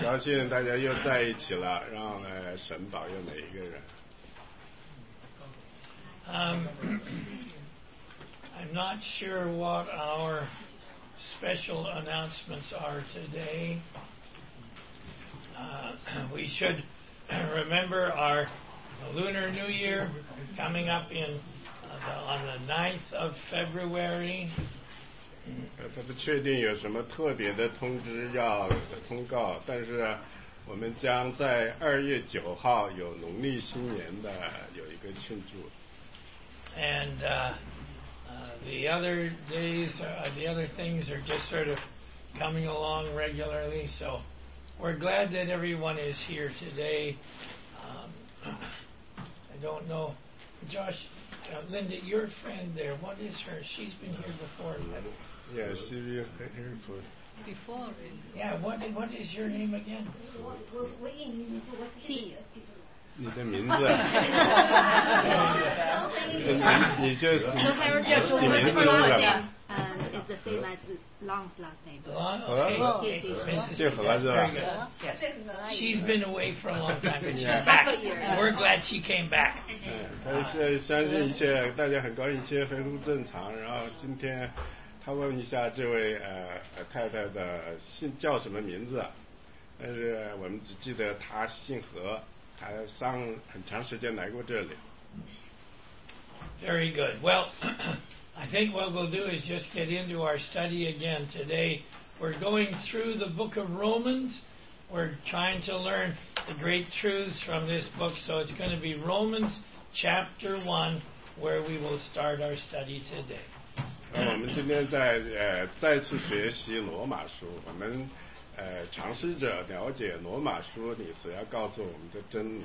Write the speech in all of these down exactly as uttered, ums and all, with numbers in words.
高兴大家又在一起了，让呃神保佑每一个人。 Um, I'm not sure what our special announcements are today. Uh, we should remember our Lunar New Year coming up in uh, the, on the ninth of February. 呃，他不确定有什么特别的通知要通告，但是我们将在二月九号有农历新年的有一个庆祝。 And uh, uh, the other days, uh, the other things are just sort of coming along regularly. So we're glad that everyone is here today. Um, I don't know, Josh, uh, Linda, your friend there, what is her? She's been here before. Yeah, she's been here for. Before. Yeah, what what is your name again? 你的名字，你你就你名字是什么 Um, it's the same as Long's last name. Long? Huh? Okay. Okay. 这和是吧 Very good. Yes. She's been away for a long time, but she's Yeah. back. We're glad she came back. 嗯，他是相信一切，大家很高兴，一切恢复正常。然后今天他问一下这位呃太太的姓叫什么名字，但是我们只记得她姓何，她上很长时间来过这里。 Very good. Well, I think what we'll do is just get into our study again today. We're going through the book of Romans. We're trying to learn the great truths from this book. So it's going to be Romans chapter one, where we will start our study today. 呃，我们今天在呃再次学习罗马书，我们呃尝试着了解罗马书里所要告诉我们的真理。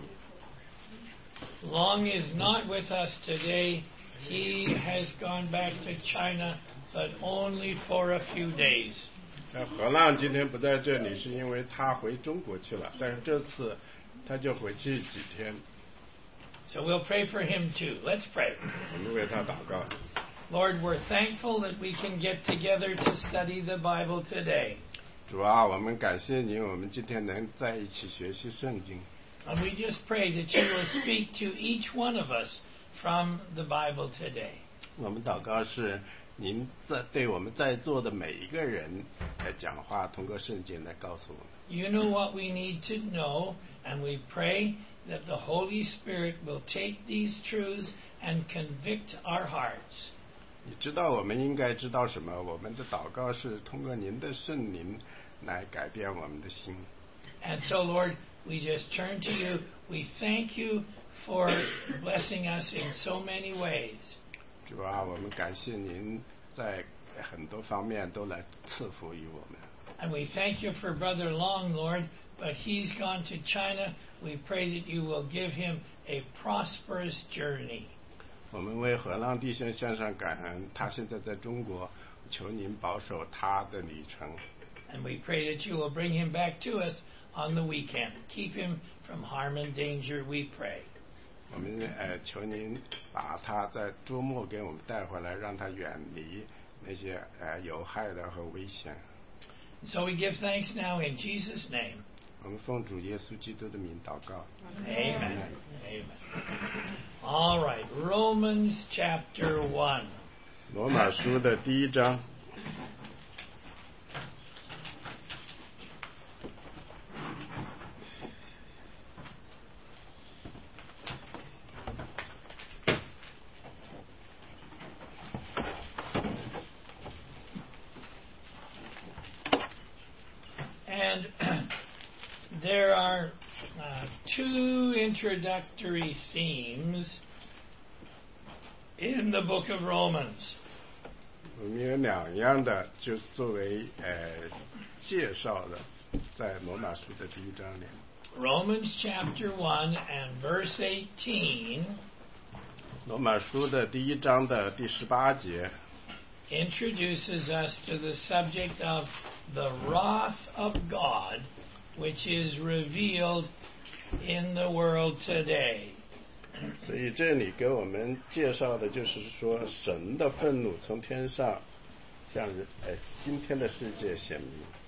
Long is not with us today. He has gone back to China, but only for a few days. 那何浪今天不在这里，是因为他回中国去了，但是这次他就回去几天。 So we'll pray for him too. Let's pray. 我们为他祷告。 Lord, we're thankful that we can get together to study the Bible today. 主啊，我们感谢您，我们今天能在一起学习圣经。 And we just pray that you will speak to each one of us from the Bible today. 我们祷告是您在对我们在座的每一个人来讲话，通过圣经来告诉我们。 You know what we need to know, and we pray that the Holy Spirit will take these truths and convict our hearts. 你知道我们应该知道什么？我们的祷告是通过您的圣灵来改变我们的心。 And so, Lord, we just turn to you. We thank you for blessing us in so many ways. 主啊，我们感谢您在很多方面都来赐福于我们。 And we thank you for Brother Long, Lord, but he's gone to China. We pray that you will give him a prosperous journey. 我们为何浪弟兄向上感恩，他现在在中国，求您保守他的旅程。 And we pray that you will bring him back to us on the weekend. Keep him from harm and danger, we pray. 我们呃求您把他在周末给我们带回来，让他远离那些呃有害的和危险。 So we give thanks now in Jesus' name. 我们奉主耶稣基督的名祷告。 Amen. Amen. All right, Romans chapter one. 罗马书的第一章。 And there are uh, two introductory themes in the book of Romans. 我们有两样的，就作为呃介绍的，在罗马书的第一章里。 Romans chapter one and verse eighteen. 罗马书的第一章的第十八节。 Introduces us to the subject of the wrath of God, which is revealed in the world today. 所以这里给我们介绍的就是说，神的愤怒从天上向人呃今天的世界显明。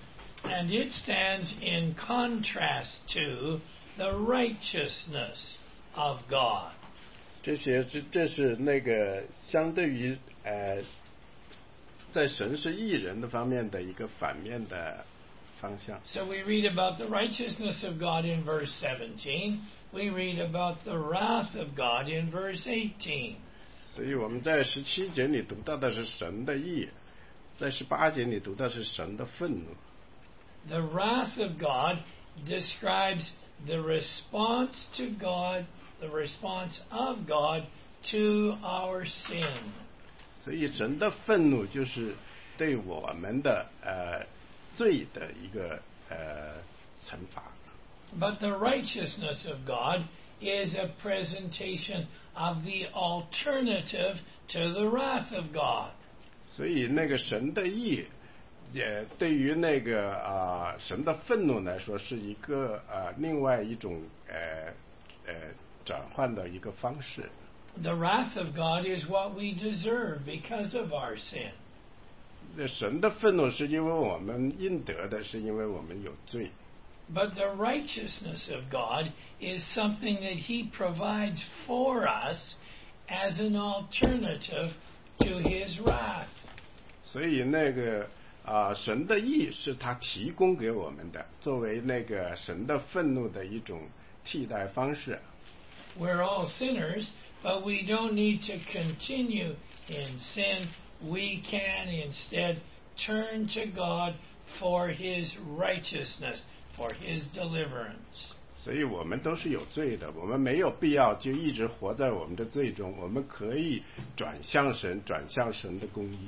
And it stands in contrast to the righteousness of God. 这些是这是那个相对于呃，在神是义人的方面的一个反面的方向。 So we read about the righteousness of God in verse seventeen. We read about the wrath of God in verse eighteen. 所以我们在十七节里读到的是神的义，在十八节里读到是神的愤怒。 The wrath of God describes the response to God, the response of God to our sin. 所以神的愤怒就是对我们的呃罪的一个呃惩罚。 But the righteousness of God is a presentation of the alternative to the wrath of God. 所以那个神的义，也对于那个啊、呃、神的愤怒来说，是一个呃另外一种呃呃转换的一个方式。 The wrath of God is what we deserve because of our sin. 那神的愤怒是因为我们应得的，是因为我们有罪。 But the righteousness of God is something that He provides for us as an alternative to His wrath. 所以那个啊、呃、神的义是他提供给我们的，作为那个神的愤怒的一种替代方式。 We're all sinners, but we don't need to continue in sin. We can instead turn to God for His righteousness, for His deliverance. 所以我们都是有罪的，我们没有必要就一直活在我们的罪中，我们可以转向神，转向神的公义。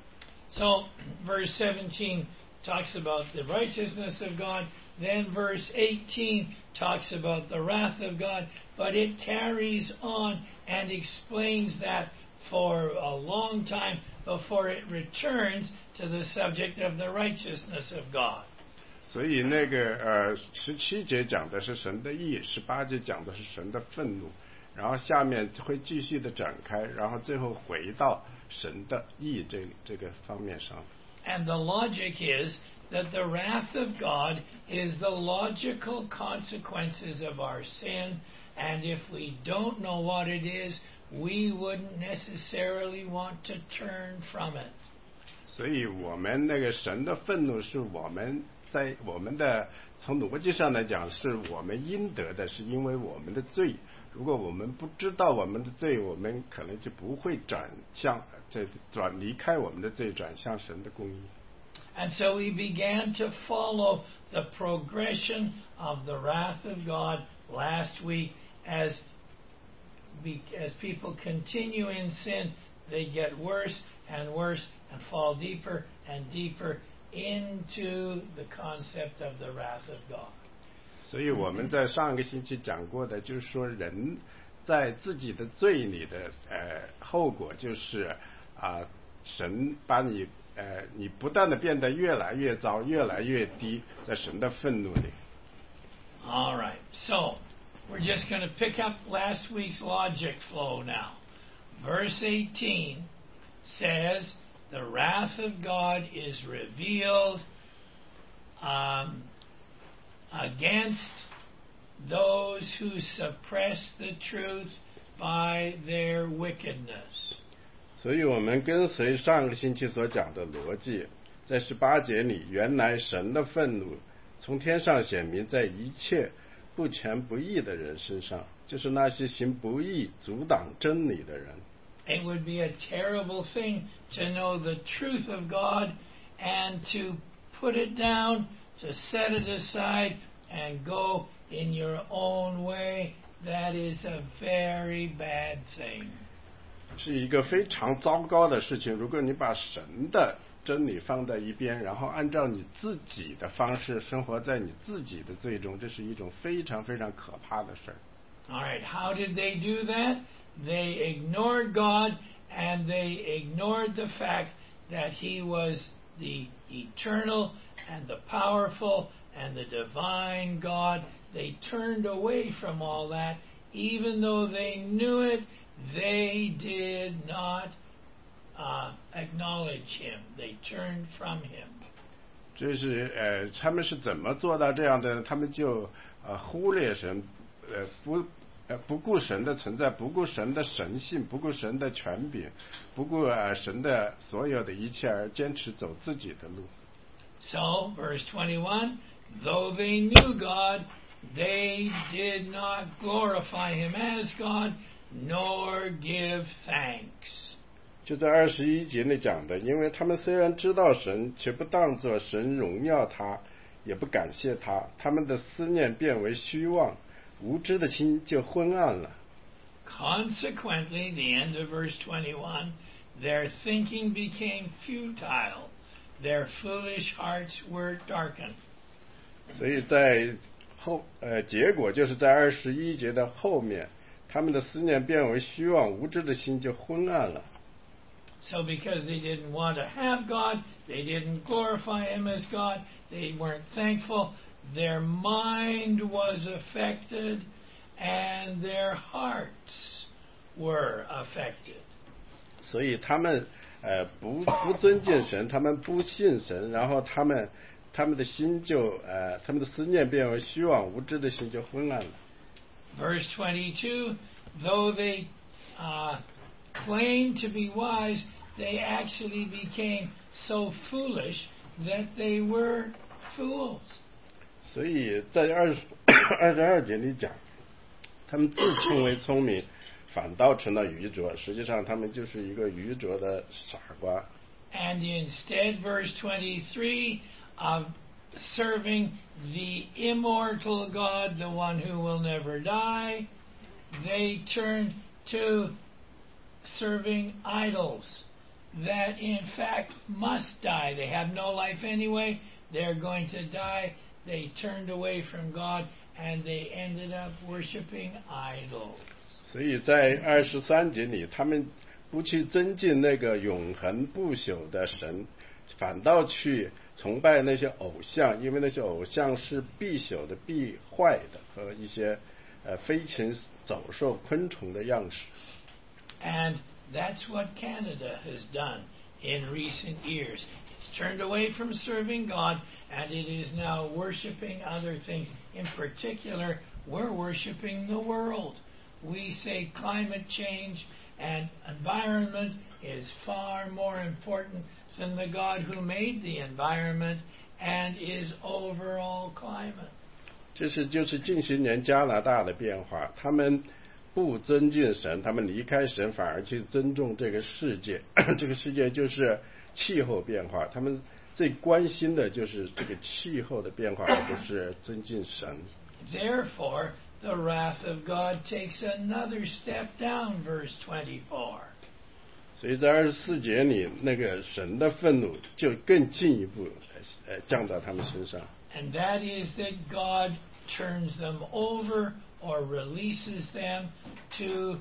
So, verse seventeen talks about the righteousness of God. Then verse eighteen talks about the wrath of God. But it carries on and explains that for a long time before it returns to the subject of the righteousness of God. 所以那个呃，十七节讲的是神的义，十八节讲的是神的愤怒，然后下面会继续的展开，然后最后回到神的义这这个方面上。 And the logic is that the wrath of God is the logical consequences of our sin, and if we don't know what it is, we wouldn't necessarily want to turn from it. 所以我们那个神的愤怒是我们在我们的从逻辑上来讲是我们应得的，是因为我们的罪。如果我们不知道我们的罪，我们可能就不会转向这转离开我们的罪，转向神的公义。 And so we began to follow the progression of the wrath of God last week. As, we, as people continue in sin, they get worse and worse and fall deeper and deeper into the concept of the wrath of God. 所以我们在上个星期讲过的，就是说人在自己的罪里的呃后果就是啊、神把你呃你不断的变得越来越糟，越来越低，在神的愤怒里。 All right, so we're just going to pick up last week's logic flow now. Verse eighteen says, the wrath of God is revealed um, against those who suppress the truth by their wickedness. 所以我们跟随上个星期所讲的逻辑，在十八节里，原来神的愤怒从天上显明在一切不虔不义的人身上，就是那些行不义、阻挡真理的人。 It would be a terrible thing to know the truth of God and to put it down, to set it aside and go in your own way. That is a very bad thing. 是一个非常糟糕的事情。如果你把神的真理放在一边，然后按照你自己的方式生活在你自己的罪中，这是一种非常非常可怕的事儿。 All right, how did they do that? They ignored God and they ignored the fact that He was the eternal and the powerful and the divine God. They turned away from all that. Even though they knew it, they did not uh, acknowledge Him. They turned from Him. 这是呃，他们是怎么做到这样的呢？他们就呃忽略神，呃不呃不顾神的存在，不顾神的神性，不顾神的权柄，不顾呃神的所有的一切，而坚持走自己的路。 So, verse twenty-one, though they knew God, they did not glorify him as God, nor give thanks. 就在二十一节里讲的，因为他们虽然知道神，却不当作神荣耀他，也不感谢他，他们的思念变为虚妄，无知的心就昏暗了。 Consequently, the end of verse twenty-one, their thinking became futile, their foolish hearts were darkened. 所以在后呃结果就是在二十一节的后面，他们的思念变为虚妄，无知的心就昏暗了。 So because they didn't want to have God, they didn't glorify him as God, they weren't thankful, their mind was affected and their hearts were affected. 所以他们呃不不尊敬神，他们不信神，然后他们他们的心就呃他们的思念变为虚妄，无知的心就昏暗了。 Verse twenty-two, though they uh, claimed to be wise, they actually became so foolish that they were fools. 所以在二十二十二节里讲，他们自称为聪明，反倒成了愚拙，实际上他们就是一个愚拙的傻瓜。 And instead, verse twenty-three, of serving the immortal God, the one who will never die, they turned to serving idols that in fact must die. They have no life anyway. They're going to die. They turned away from God and they ended up worshiping idols. 所以在二十三节里，他们不去尊敬那个永恒不朽的神，反倒去崇拜那些偶像，因为那些偶像是必朽的、必坏的和一些呃飞禽走兽、昆虫的样式。 And that's what Canada has done in recent years. It's turned away from serving God and it is now worshiping other things. In particular, we're worshiping the world. We say climate change and environment is far more important than the God who made the environment and is over all climate. 这是就是近些年加拿大的变化，他们不尊敬神，他们离开神，反而去尊重这个世界。这个世界就是气候变化，他们最关心的就是这个气候的变化，而不是尊敬神。 Therefore, the wrath of God takes another step down, verse twenty-four. 所以在二十四节里，那个神的愤怒就更进一步呃降到他们身上。 And that is that God turns them over or releases them to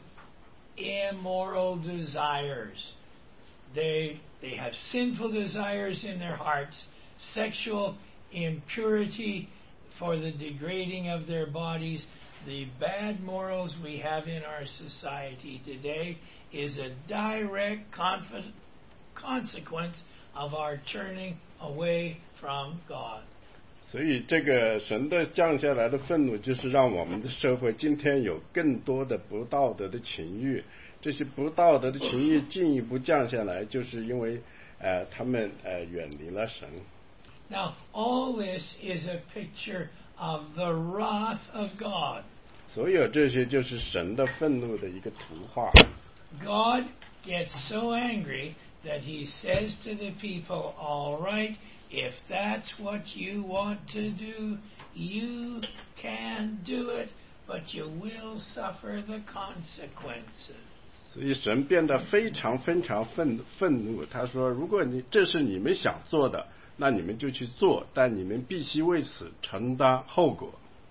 immoral desires. They, they have sinful desires in their hearts, sexual impurity for the degrading of their bodies. The bad morals we have in our society today is a direct conf- consequence of our turning away from God. 所以这个神的降下来的愤怒，就是让我们的社会今天有更多的不道德的情欲。这些不道德的情欲进一步降下来，就是因为呃他们呃远离了神。 Now, all this is a picture of the wrath of God. 所有这些就是神的愤怒的一个图画。 God gets so angry that he says to the people, all right, if that's what you want to do, you can do it, but you will suffer the consequences. 所以神变得非常非常愤愤怒，他说：“如果你这是你们想做的，那你们就去做，但你们必须为此承担后果。”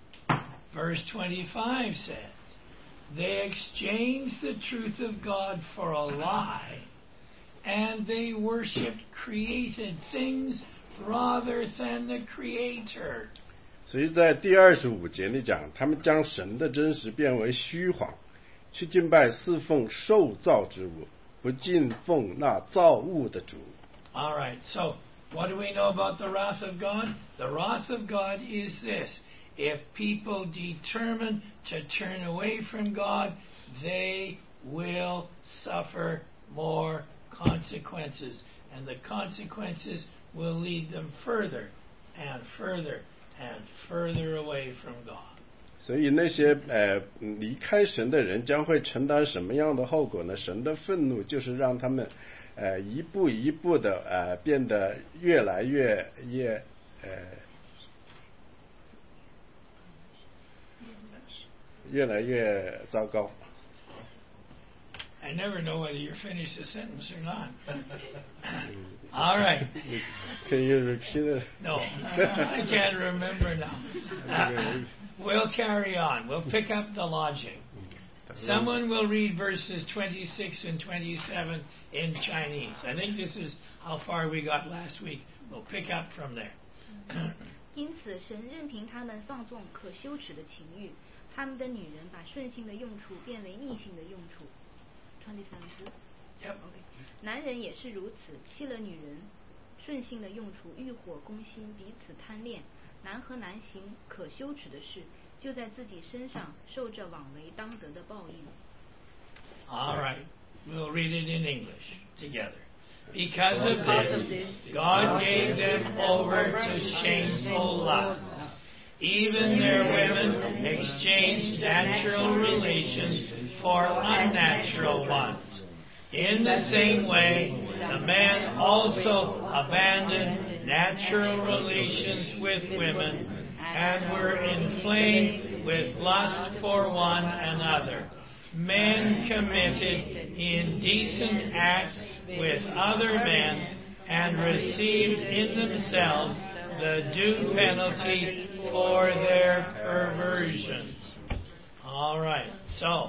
Verse twenty-five says, they exchanged the truth of God for a lie, and they worshipped created things rather than the Creator. 所以在第二十五节里讲，他们将神的真实变为虚谎，去敬拜侍奉受造之物，不敬奉那造物的主。 All right, so What do we know about the wrath of God? The wrath of God is this. If people determine to turn away from God, they will suffer more consequences. And the consequences will lead them further and further and further away from God. 所以那些呃离开神的人将会承担什么样的后果呢？神的愤怒就是让他们呃一步一步的呃变得越来越越呃越来越糟糕。 I never know whether you're finished the sentence or not. All right. Can you repeat it? No, I can't remember now. Uh, we'll carry on. We'll pick up the logic. Someone will read verses twenty-six and twenty-seven in Chinese. I think this is how far we got last week. We'll pick up from there. 因此，神任凭他们放纵可羞耻的情欲，他们的女人把顺性的用处变为逆性的用处。twenty-seven. Yep. Okay. 男人也是如此，弃了女人，顺性的用处，欲火攻心，彼此贪恋。男和男行可羞耻的事，就在自己身上受着枉为当得的报应。 All right. We'll read it in English together. Because of this, God gave them over to shameful lusts. Even their women exchanged natural relations for unnatural ones. In the same way, the men also abandoned natural relations with women and were inflamed with lust for one another. Men committed indecent acts with other men and received in themselves the due penalty for their perversions. All right, so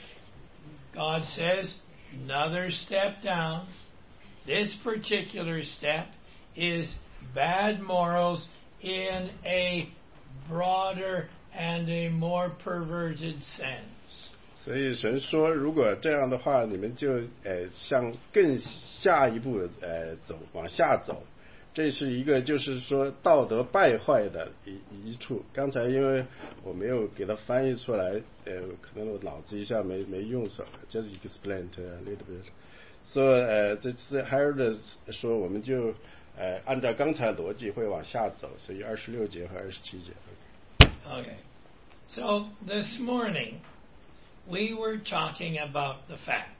God says another step down. This particular step is bad morals in a broader and a more perverted sense. 所以神说，如果这样的话，你们就呃向更下一步呃走，往下走。这是一个就是说道德败坏的一一处。刚才因为我没有给它翻译出来，呃，可能我脑子一下没没用上 ，just explain a little bit。所以呃，这次 Harold 说，我们就呃按照刚才逻辑会往下走，所以二十六节和二十七节。 Okay, so this morning we were talking about the fact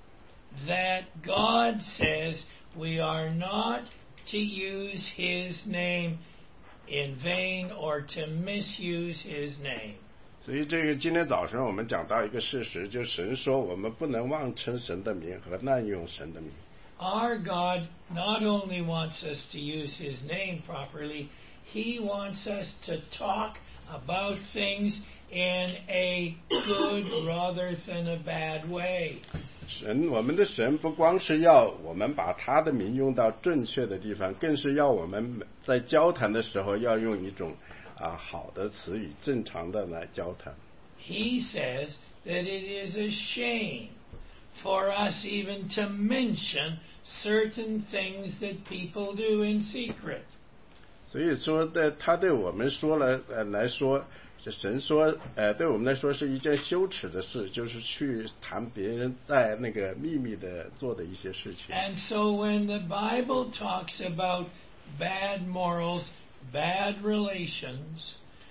that God says we are not to use His name in vain or to misuse His name. 所以这个今天早上我们讲到一个事实，就是神说我们不能妄称神的名和滥用神的名。 Our God not only wants us to use His name properly, He wants us to talk about things in a good rather than a bad way. 神，我们的神不光是要我们把他的名用到正确的地方，更是要我们在交谈的时候要用一种啊好的词语，正常的来交谈。 He says that it is a shame for us even to mention certain things that people do in secret. 所以说，在他对我们说了呃来说。这神说，呃，对我们来说是一件羞耻的事，就是去谈别人在那个秘密的做的一些事情。 And so when the Bible talks about bad morals, bad relations,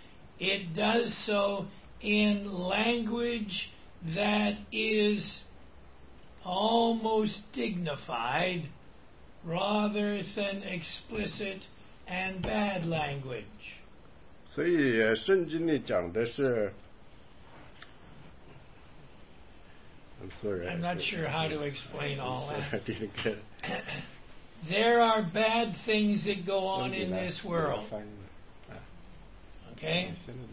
it does so in language that is almost dignified rather than explicit and bad language. 所以圣经里讲的是 I'm sorry. I'm not sure how to explain all I that. didn't get There are bad things that go on in this world. Okay?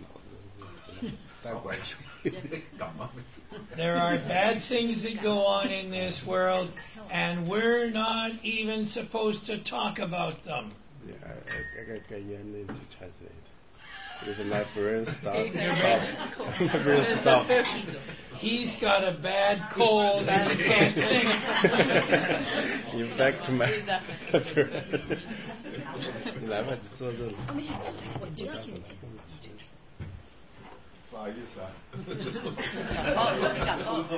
There are bad things that go on in this world, and we're not even supposed to talk about them. Yeah, I, I, I got your name to translate. Even my brain stopped. Your brain- My brain stopped. He's got a bad cold and he can't sing. You back to my 你来吧，你坐这里。 哦，没事，我不要听见。 不好意思啊。 感冒了，感冒了。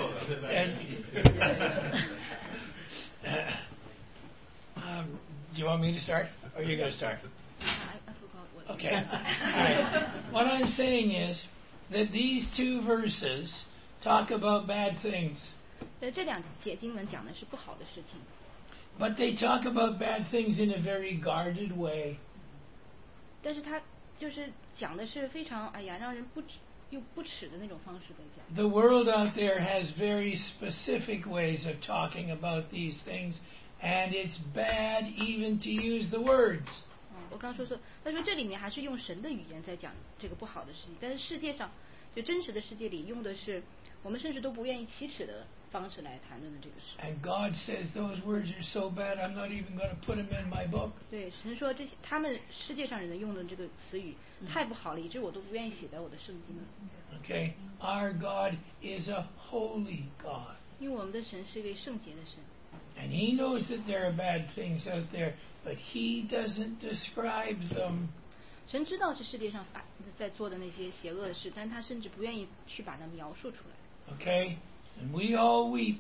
Um, do you want me to start, or are you going to start? I, I forgot what. Okay. All right. What I'm saying is that these two verses talk about bad things, 呃，这两节经文讲的是不好的事情， but they talk about bad things in a very guarded way. 但是他就是讲的是非常哎呀让人不耻又不耻的那种方式在讲。 The world out there has very specific ways of talking about these things, and it's bad even to use the words. 嗯，我刚说说，他说这里面还是用神的语言在讲这个不好的事情，但是世界上就真实的世界里用的是我们甚至都不愿意启齿的方式来谈论的这个事。 And God says those words are so bad, I'm not even going to put them in my book. 对，神说这些他们世界上人用的这个词语太不好了，以致我都不愿意写在我的圣经里。 Okay? Our God is a holy God. 因为我们的神是一位圣洁的神， And He knows that there are bad things out there, but He doesn't describe them. 神知道这世界上发在做的那些邪恶的事，但他甚至不愿意去把它描述出来。 Okay? And we all weep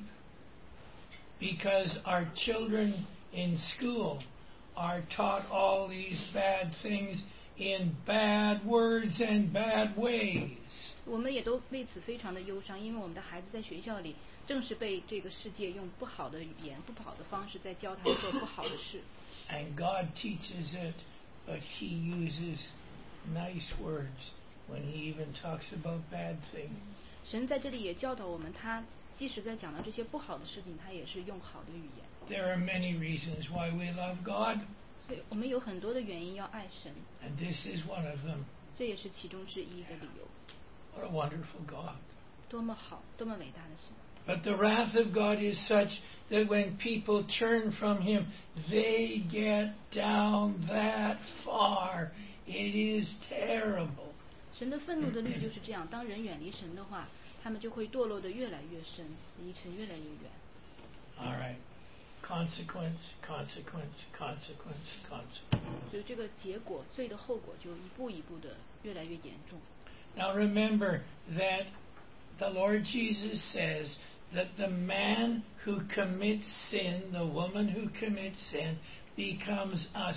because our children in school are taught all these bad things in bad words and bad ways. 我们也都为此非常的忧伤，因为我们的孩子在学校里正是被这个世界用不好的语言、不好的方式在教他做不好的事。 And God teaches it, but He uses nice words when He even talks about bad things. 神在这里也教导我们，他即使在讲到这些不好的事情，他也是用好的语言。 There are many reasons why we love God, 所以我们有很多的原因要爱神， and this is one of them. 这也是其中之一的理由。 What a wonderful God. 多么好，多么伟大的神！ But the wrath of God is such that when people turn from Him, they get down that far. It is terrible. 神的愤怒的律就是这样，当人远离神的话，他们就会堕落的越来越深，离神越来越远。 All right. Consequence, consequence, consequence, consequence. 所以这个结果，罪的后果就一步一步的越来越严重。 Now remember that the Lord Jesus says that the man who commits sin, the woman who commits sin, becomes a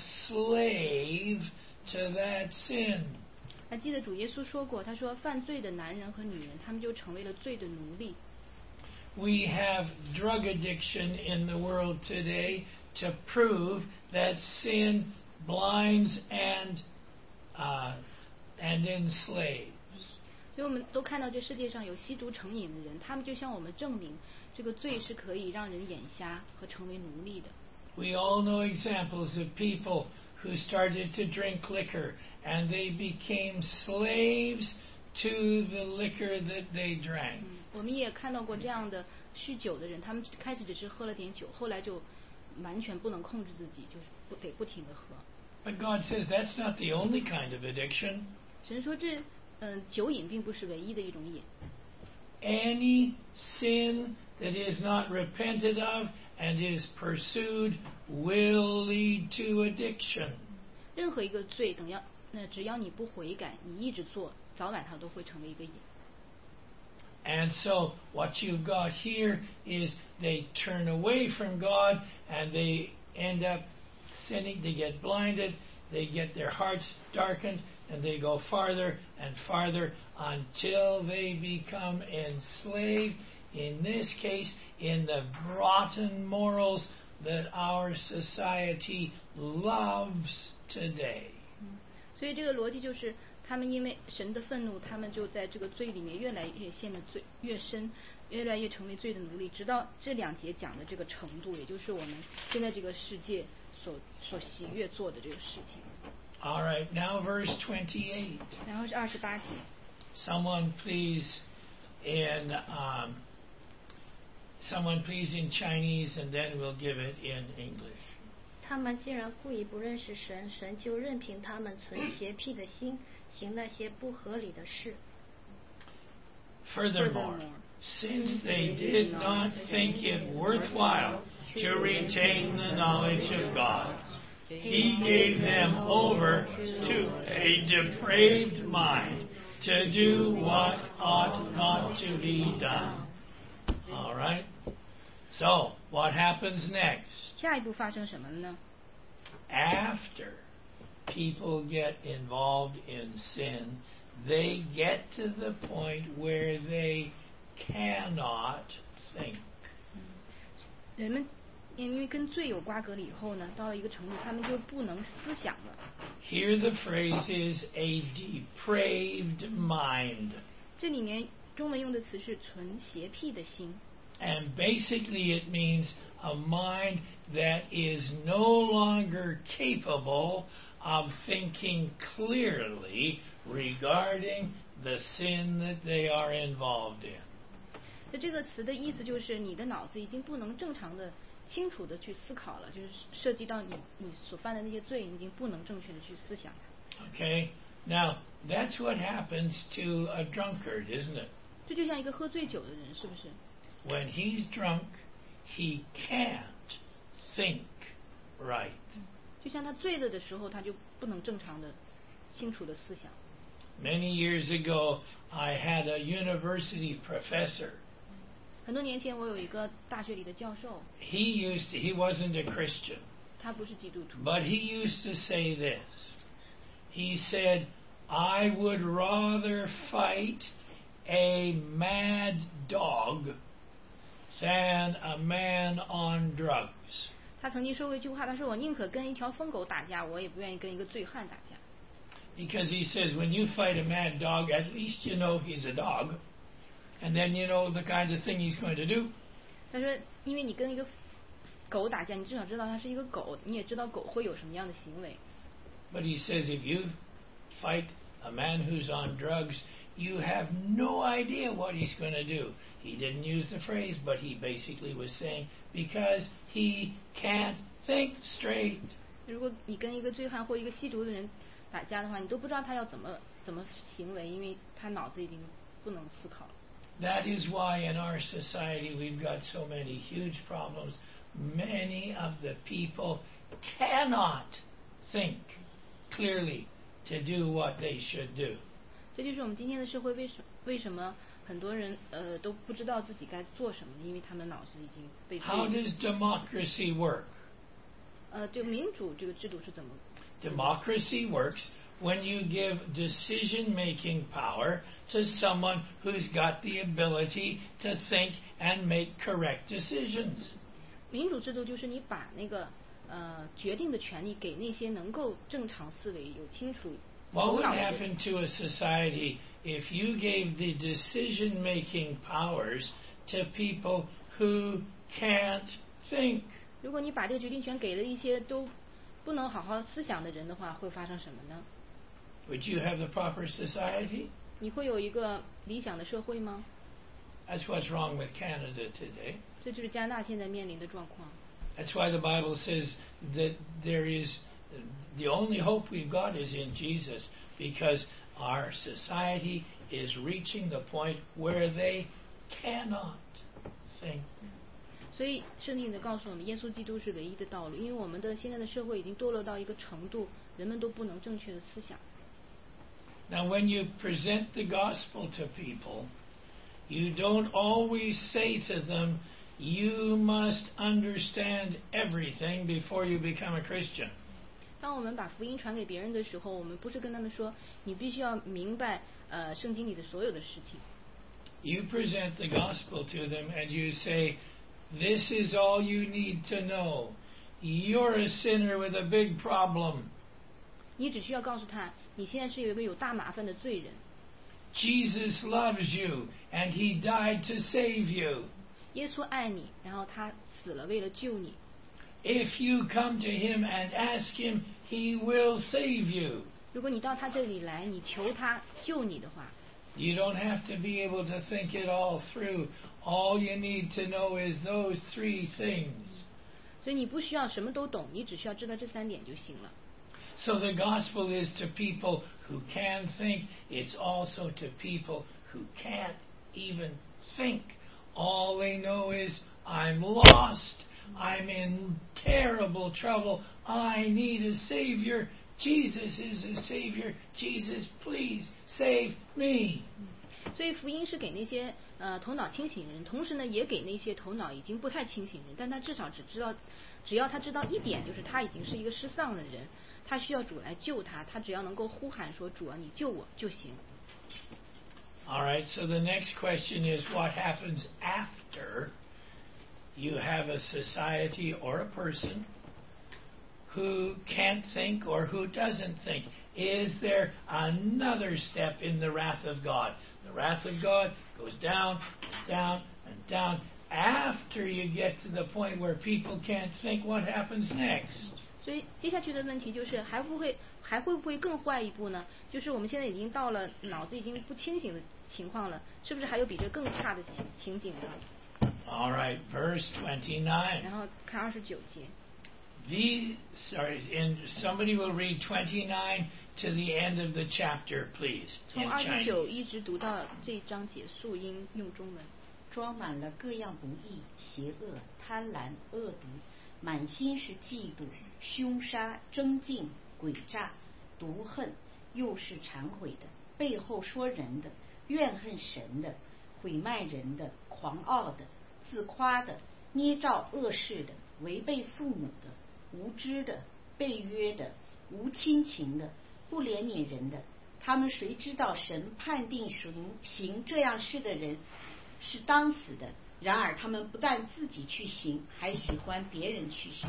slave to that sin. 还记得主耶稣说过，他说犯罪的男人和女人，他们就成为了罪的奴隶。 We have drug addiction in the world today to prove that sin blinds and uh, and enslaves. 所以我们都看到这世界上有吸毒成瘾的人，他们就向我们证明，这个罪是可以让人眼瞎和成为奴隶的。 We all know examples of people who started to drink liquor and they became slaves to the liquor that they drank. 嗯，我们也看到过这样的酗酒的人，他们开始只是喝了点酒，后来就完全不能控制自己，就是不得不停的喝。 But God says that's not the only kind of addiction. 神说这，嗯、酒瘾并不是唯一的一种瘾。 Any sin that is not repented of and is pursued will lead to addiction. 任何一个罪，等要那只要你不悔改，你一直做，早晚上都会成为一个瘾。 And so what you've got here is they turn away from God and they end up sinning, they get blinded, they get their hearts darkened, and they go farther and farther until they become enslaved, in this case, in the rotten morals that our society loves today. 所以这个逻辑就是，他们因为神的愤怒，他们就在这个罪里面越来越陷得罪越深，越来越成为罪的奴隶，直到这两节讲的这个程度，也就是我们现在这个世界所所喜悦做的这个事情。 All right, now verse twenty-eight. 然后是二十八节， Someone please in um, someone please in Chinese, and then we'll give it in English. 他们既然故意不认识神，神就任凭他们存邪僻的心，行那些不合理的事。 Furthermore, since they did not think it worthwhile to retain the knowledge of God, he gave them over to a depraved mind to do what ought not to be done. All right? So, what happens next? 下一步发生什么呢？ After people get involved in sin, they get to the point where they cannot think. 人们因为跟罪有瓜葛了以后呢，到了一个程度，他们就不能思想了。 Here the phrase is a depraved mind. 这里面中文用的词是纯邪僻的心。 And basically it means a mind that is no longer capable of thinking clearly regarding the sin that they are involved in. 那这个词的意思就是你的脑子已经不能正常的、清楚的去思考了，就是涉及到你你所犯的那些罪，你已经不能正确的去思想它。 Okay? Now, that's what happens to a drunkard, isn't it? 这就像一个喝醉酒的人，是不是？ When he's drunk, he can't think right. 就像他醉了的时候，他就不能正常的、清楚的思想。 Many years ago, I had a university professor. 很多年前，我有一个大学里的教授， He used to, he wasn't a Christian, 他不是基督徒， but he used to say this. He said, I would rather fight a mad dog than a man on drugs. 他曾经说过一句话，他说：“我宁可跟一条疯狗打架，我也不愿意跟一个醉汉打架。” Because he says when you fight a mad dog, at least you know he's a dog, and then you know the kind of thing he's going to do. 他说：“因为你跟一个狗打架，你至少知道它是一个狗，你也知道狗会有什么样的行为。” But he says if you fight a man who's on drugs, you have no idea what he's going to do. He didn't use the phrase, but he basically was saying because he can't think straight. 如果你跟一个醉汉或一个吸毒的人打架的话，你都不知道他要怎么怎么行为，因为他脑子已经不能思考了。 That is why in our society we've got so many huge problems. Many of the people cannot think clearly to do what they should do. 这就是我们今天的社会为什为什么很多人呃都不知道自己该做什么，因为他们脑子已经被 How does democracy work? 呃，就民主这个制度是怎么？ Democracy works when you give decision-making power to someone who's got the ability to think and make correct decisions. 民主制度就是你把那个呃决定的权利给那些能够正常思维、有清楚 What 头 would 脑的人。 happen to a society if you gave the decision-making powers to people who can't think? 如果你把这个决定权给了一些都不能好好思想的人的话，会发生什么呢？ Would you have the proper society? 你会有一个理想的社会吗？ That's what's wrong with Canada today. 这就是加拿大现在面临的状况。 That's why the Bible says that there is the only hope we've got is in Jesus, because our society is reaching the point where they cannot think. 所以圣经里告诉我们，耶稣基督是唯一的道路，因为我们的现在的社会已经堕落到一个程度，人们都不能正确的思想。 Now, when you present the gospel to people, you don't always say to them, you must understand everything before you become a Christian. 当我们把福音传给别人的时候，我们不是跟他们说，你必须要明白呃圣经里的所有的事情。 You present the gospel to them and you say, this is all you need to know. You're a sinner with a big problem. 你只需要告诉他，你现在是有一个有大麻烦的罪人。 Jesus loves you and he died to save you. 耶稣爱你，然后他死了为了救你。 If you come to him and ask him, he will save you. 如果你到他这里来，你求他救你的话， You don't have to be able to think it all through. All you need to know is those three things. 所以你不需要什么都懂，你只需要知道这三点就行了。 So the gospel is to people who can think. It's also to people who can't even think. All they know is, I'm lost. I'm in terrible trouble. I need a Savior. Jesus is a Savior. Jesus, please save me. 所以福音是给那些呃头脑清醒人，同时呢也给那些头脑已经不太清醒人，但他至少只知道，只要他知道一点，就是他已经是一个失丧的人，他需要主来救他，他只要能够呼喊说主啊你救我就行。 All right, so the next question is what happens after you have a society or a person who can't think or who doesn't think? Is there another step in the wrath of God? The wrath of God goes down, down, and down. After you get to the point where people can't think, what happens next? 所以接下去的问题就是还不会还会不会更坏一步呢？就是我们现在已经到了脑子已经不清醒的情况了，是不是还有比这更差的情情景呢？ All right, verse twenty-nine. 然后看二十九节。 These, sorry, and somebody will read twenty-nine to the end of the chapter, please. 从二十九一直读到这章结束，应用中文。 装满了各样不义、邪恶、贪婪、恶毒，满心是嫉妒、凶杀、争竞、诡诈、毒恨，又是忏悔的，背后说人的，怨恨神的，毁卖人的，狂傲的，自夸的，捏造恶事的，违背父母的，无知的，背约的，无亲情的，不怜悯人的，他们谁知道神判定行行这样事的人是当死的，然而他们不但自己去行，还喜欢别人去行。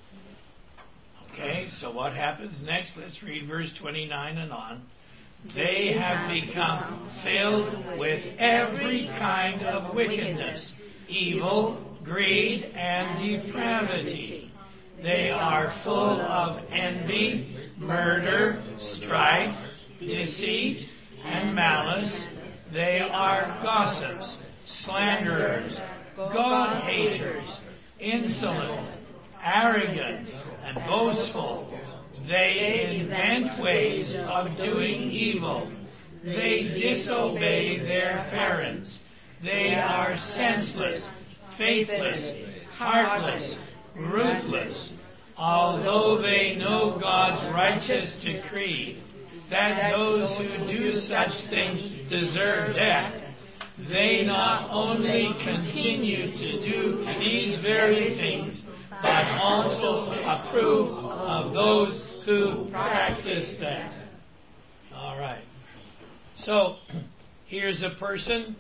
Okay, so what happens next? Let's read verse twenty-nine and on. They have become filled with every kind of wickedness, evil, greed, and depravity. They are full of envy, murder, strife, deceit, and malice. They are gossips, slanderers, God-haters, insolent, arrogant, and boastful. They invent ways of doing evil. They disobey their parents. They are senseless, faithless, heartless, ruthless. Although they know God's righteous decree that those who do such things deserve death, they not only continue to do these very things, but also approve of those who practice them. All right. So, here's a person,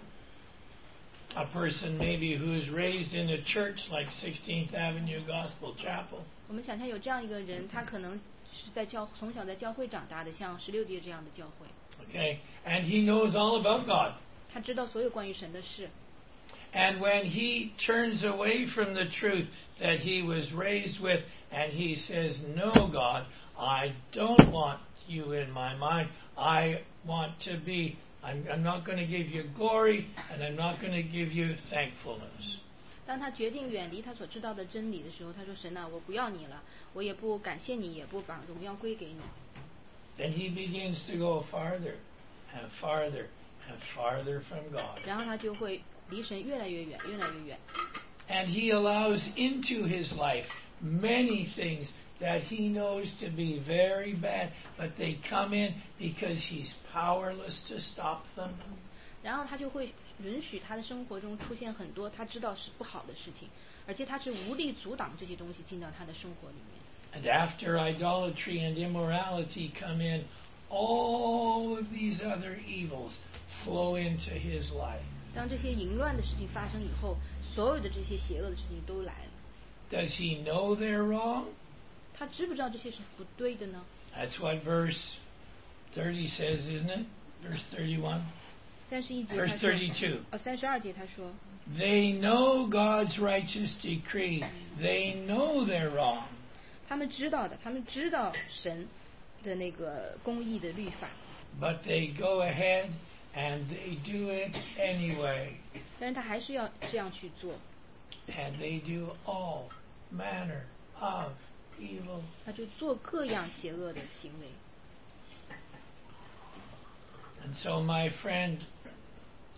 a person maybe who's raised in a church like sixteenth Avenue Gospel Chapel. 我们想象有这样一个人，他可能是在教从小在教会长大的，像十六街这样的教会。 Okay, and he knows all about God. 他知道所有关于神的事。 And when he turns away from the truth that he was raised with, and he says, "No, God, I don't want you in my mind. I want to be, I'm, I'm not going to give you glory, and I'm not going to give you thankfulness." 当他决定远离他所知道的真理的时候，他说：“神啊，我不要你了，我也不感谢你，也不把荣耀归给你。” Then he begins to go farther and farther and farther from God. 然后他就会离神越来越远，越来越远。 And he allows into his life many things that he knows to be very bad, but they come in because he's powerless to stop them. 然后他就会允许他的生活中出现很多他知道是不好的事情，而且他是无力阻挡这些东西进到他的生活里面。 And after idolatry and immorality come in, all of these other evils flow into his life. 当这些淫乱的事情发生以后，所有的这些邪恶的事情都来了。 Does he know they're wrong? 他知不知道这些是不对的呢？ That's what verse thirty says, isn't it? Verse thirty-one. 三十一节 Verse 他说， thirty-two. 哦，三十二节他说， They know God's righteous decree. They know they're wrong. 他们知道的，他们知道神的那个公义的律法， But they go ahead and they do it anyway. 但是他还是要这样去做， And they do all manner of evil. 他就做各样邪恶的行为。 And so, my friend,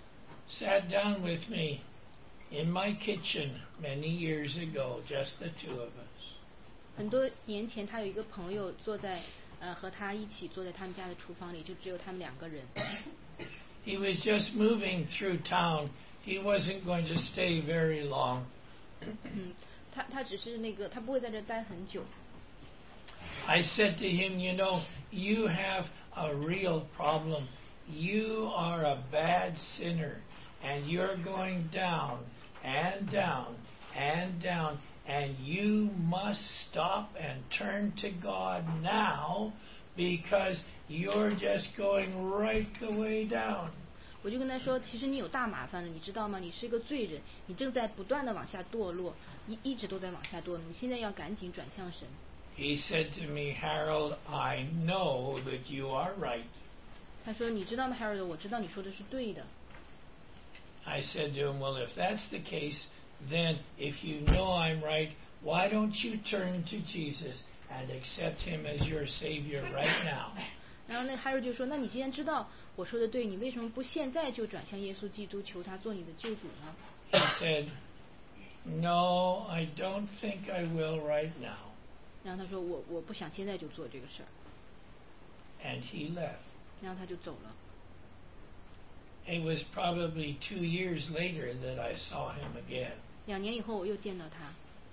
sat down with me in my kitchen many years ago, just the two of us. 很多年前，他有一个朋友坐在呃和他一起坐在他们家的厨房里，就只有他们两个人。 He was just moving through town. He wasn't going to stay very long. 嗯，他他只是那个，他不会在这待很久。 I said to him, you know, you have a real problem. You are a bad sinner, and you're going down and down and down, and you must stop and turn to God now because you're just going right the way down. 我就跟他说，其实你有大麻烦了，你知道吗？你是一个罪人，你正在不断的往下堕落，一一直都在往下堕落，你现在要赶紧转向神。 He said to me, Harold, I know that you are right. 他说，你知道吗 ，Harold， 我知道你说的是对的。 I said to him, well, if that's the case, then if you know I'm right, why don't you turn to Jesus and accept him as your Savior right now? 然后那 Harold 就说，那你既然知道我说的对，你为什么不现在就转向耶稣基督，求他做你的救主呢？ He said, no, I don't think I will right now. 然后他说，我我不想现在就做这个事儿。 And he left. 然后他就走了。 It was probably two years later that I saw him again. 两年以后，我又见到他。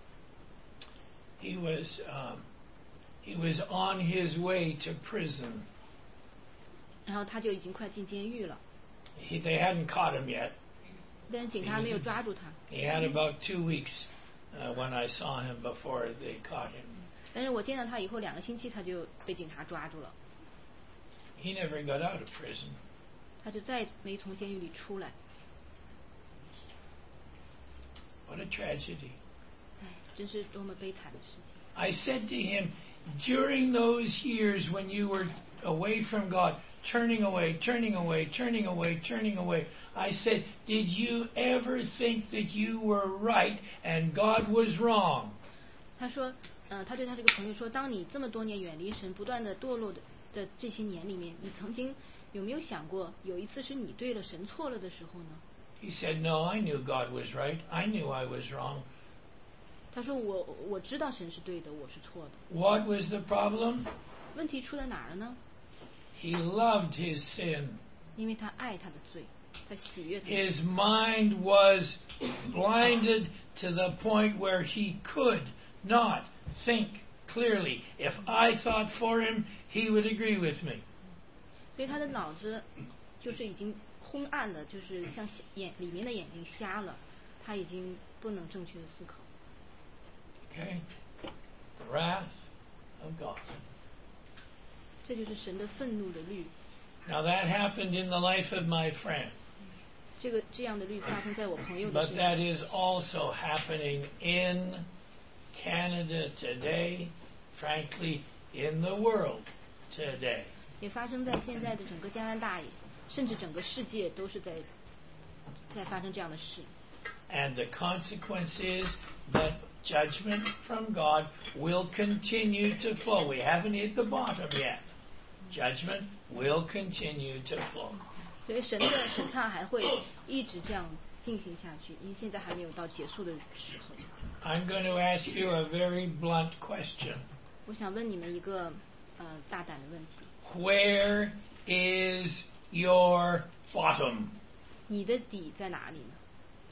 He was, um, he was on his way to prison. 然后他就已经快进监狱了。 He, they hadn't caught him yet. 但是警察没有抓住他。 He had about two weeks uh, when I saw him before they caught him. 但是我见到他以后两个星期，他就被警察抓住了。 He never got out of prison. 他就再没从监狱里出来。 What a tragedy. 唉，真是多么悲惨的事情。 I said to him, during those years when you were away from God, turning away, turning away, turning away, turning away, I said, did you ever think that you were right and God was wrong? 他说，呃，他对他这个朋友说，当你这么多年远离神，不断的堕落的的这些年里面，你曾经有没有想过，有一次是你对了，神错了的时候呢？ He said, no, I knew God was right. I knew I was wrong. 他说我我知道神是对的，我是错的。 What was the problem? 问题出在哪儿了呢？ He loved his sin. 因为他爱他的罪，他喜悦他的罪。 His mind was blinded to the point where he could not think clearly. If I thought for him, he would agree with me. 所以他的脑子就是已经昏暗了，就是像眼里面的眼睛瞎了，他已经不能正确的思考。 Okay? The wrath of God. 这就是神的愤怒的律。 Now that happened in the life of my friend. 这个这样的律发生在我朋友的 But 身 that 上， is also happening in Canada today, frankly, in the world today. 也发生在现在的整个加拿大，甚至整个世界都是在在发生这样的事。 And the consequence is that judgment from God will continue to flow. We haven't hit the bottom yet. Judgment will continue to flow. 所以神的审判还会一直这样进行下去，因为现在还没有到结束的时候。 I'm going to ask you a very blunt question. 我想问你们一个呃大胆的问题： Where is your bottom? 你的底在哪里呢？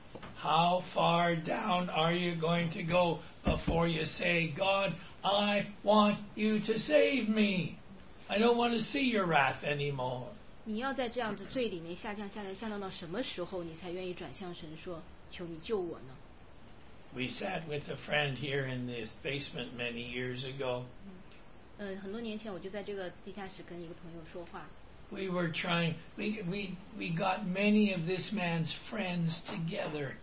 How far down are you going to go before you say, God, I want you to save me. I don't want to see your wrath anymore. 你要在这样子罪里面下降下来，下降到什么时候，你才愿意转向神说：“求你救我呢？” We sat with a friend here in this basement many years ago. 呃，很多年前我就在这个地下室跟一个朋友说话。 We were trying, we, we, we got many of this man's friends together.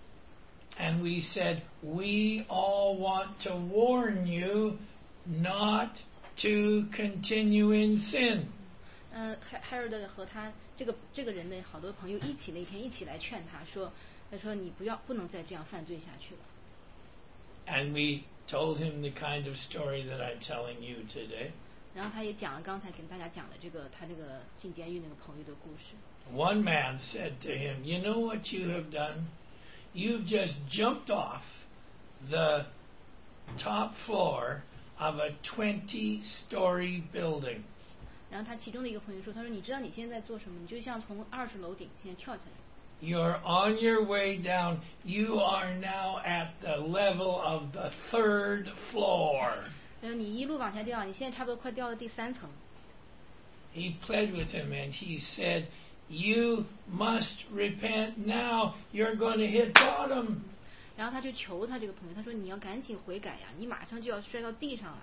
And we said, we all want to warn you not to continue in sin. 呃，Harold 和他这个这个人的好多朋友一起那天一起来劝他说，他说你不要不能再这样犯罪下去了。 And we told him the kind of story that I'm telling you today. 然后他也讲了刚才跟大家讲的这个他这个进监狱那个朋友的故事。 One man said to him, "You know what you have done? You've just jumped off the top floor of a twenty-story building." 然后他其中的一个朋友说：“他说你知道你现在在做什么？你就像从二十楼顶现在跳下来。” You're on your way down. You are now at the level of the third floor. 然后你一路往下掉，你现在差不多快掉到第三层。 He pled with him and he said, "You must repent now. You're going to hit bottom." 然后他就求他这个朋友，他说你要赶紧悔改呀，你马上就要摔到地上了。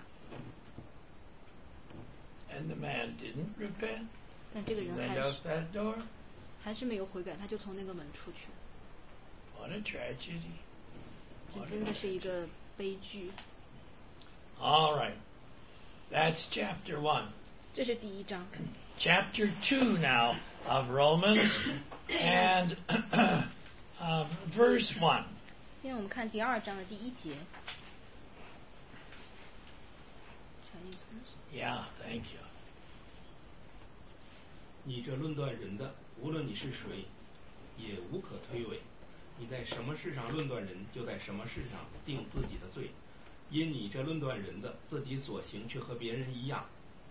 And the man didn't repent. 但这个人 Went 还 out 是 that door. 还是没有悔改，他就从那个门出去。 What a tragedy. 这 What a 真的是一 tragedy. 个悲剧。 All right. That's chapter one. 这是第一章。 Chapter two now of Romans and uh, verse one. 现在我们看第二章的第一节。 Yeah, thank you. 你这论断人的，无论你是谁，也无可推诿。你在什么事上论断人，就在什么事上定自己的罪。因你这论断人的，自己所行却和别人一样。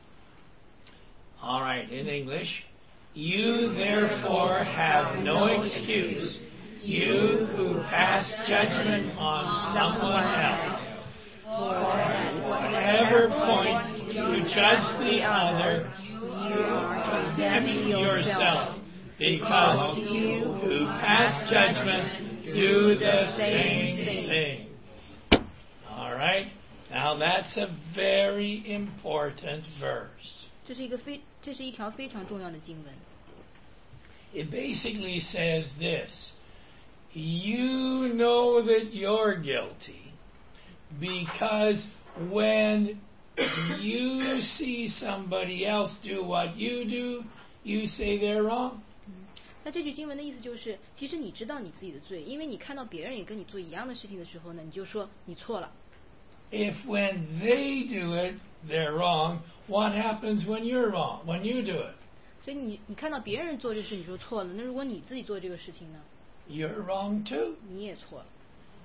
All right, in English. You therefore have no excuse, you who pass judgment on someone else. For at whatever point you judge the other, you are condemning yourself, because you who pass judgment do the same thing. All right? Now that's a very important verse. 这是一个非，这是一条非常重要的经文。 It basically says this: you know that you're guilty because when you see somebody else do what you do, you say they're wrong. 那这句经文的意思就是，其实你知道你自己的罪，因为你看到别人也跟你做一样的事情的时候呢，你就说你错了。 If when they do it, they're wrong, what happens when you're wrong, when you do it? 所以你你看到别人做这事，你说错了，那如果你自己做这个事情呢？ You're wrong too. 你也错了。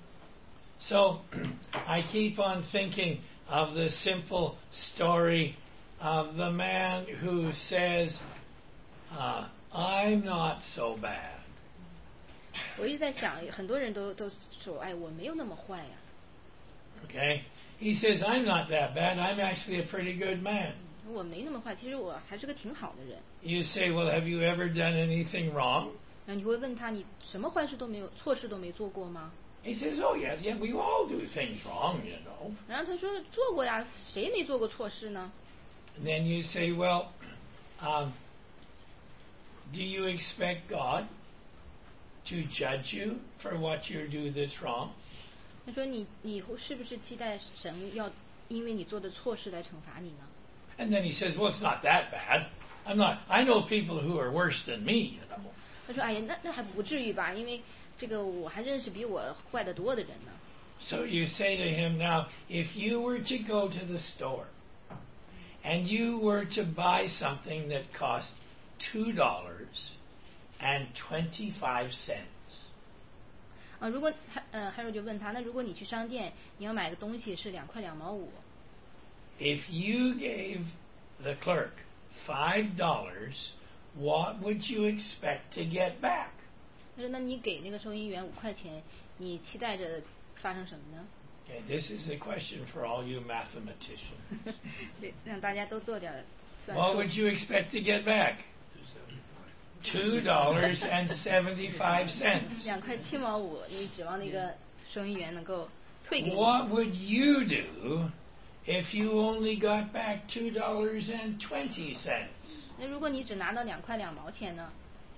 So I keep on thinking of the simple story of the man who says, uh, "I'm not so bad." 我一直在想，很多人都都说，哎，我没有那么坏呀。 Okay? He says, "I'm not that bad. I'm actually a pretty good man." 我没那么坏，其实我还是个挺好的人。 You say, "Well, have you ever done anything wrong?" 然后你会问他，你什么坏事都没有，错事都没做过吗？ He says, "Oh, yes, yeah, we all do things wrong, you know." 然后他说做过呀，谁没做过错事呢？ And then you say, "Well, um, do you expect God to judge you for what you do that's wrong?" 他说你你是不是期待神要因为你做的错事来惩罚你呢？ And then he says, "Well, it's not that bad. I'm not. I know people who are worse than me, you know." 他说哎呀，那那还不至于吧，因为这个我还认识比我坏得多的人呢。 So you say to him, "Now, if you were to go to the store and you were to buy something that cost two dollars and twenty-five cents." 啊，如果呃，还有就问他，那如果你去商店，你要买个东西是两块两毛五， If you gave the clerk five dollars, what would you expect to get back? 他说那你给那个收银员五块钱，你期待着发生什么呢？ Okay, this is a question for all you mathematicians. 对，让大家都做点算 What 数。 would you expect to get back? Two dollars and seventy-five cents. 两块七毛五，你指望那个收银员能够退给你？ What would you do if you only got back two dollars and twenty cents? 那如果你只拿到两块两毛钱呢？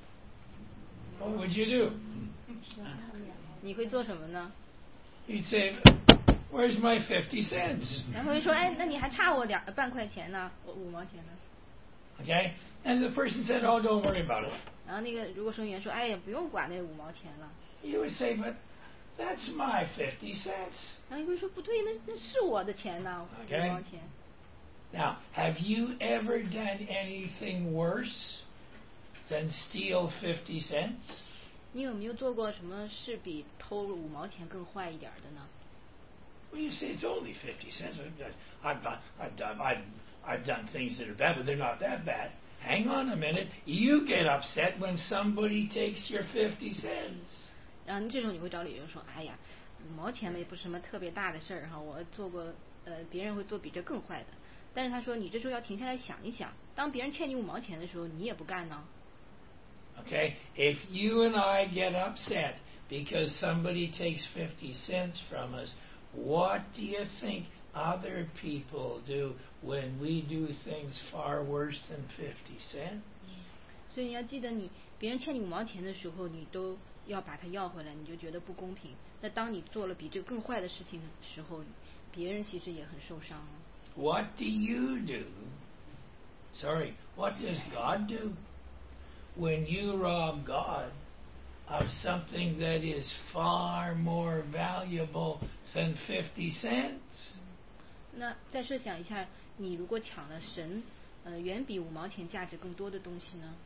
What would you do? 你会做什么呢？ You'd say, "Where's my fifty cents?" 然后会说，哎，那你还差我两半块钱呢，我五毛钱呢？ Okay? And the person said, "Oh, don't worry about it." 然后那个如果收银员说，哎呀，不用管那五毛钱了。 You would say, "But that's my fifty cents." 然后你会说，不对，那那是我的钱呢，五 Okay. 毛钱。 Now, have you ever done anything worse than steal fifty cents? 你有没有做过什么事比偷五毛钱更坏一点的呢？ Well, you say it's only fifty cents. I've, I've, I've, done, I've, I've done things that are bad, but they're not that bad. Hang on a minute. You get upset when somebody takes your fifty cents. 然后这种你会找理由说，哎呀，五毛钱嘛也不是什么特别大的事儿哈，我做过，呃，别人会做比这更坏的。但是他说，你这时候要停下来想一想，当别人欠你五毛钱的时候，你也不干呢。 Okay, if you and I get upset because somebody takes fifty cents from us, what do you think other people do when we do things far worse than fifty cents? 所以你要记得你，别人欠你五毛钱的时候，你都要把它要回来，你就觉得不公平。那当你做了比这个更坏的事情的时候，别人其实也很受伤哦。 What do you do? Sorry, what does God do? When you rob God of something that is far more valuable than fifty cents. 那再设想一下，你如果抢了神，呃，远比五毛钱价值更多的东西呢？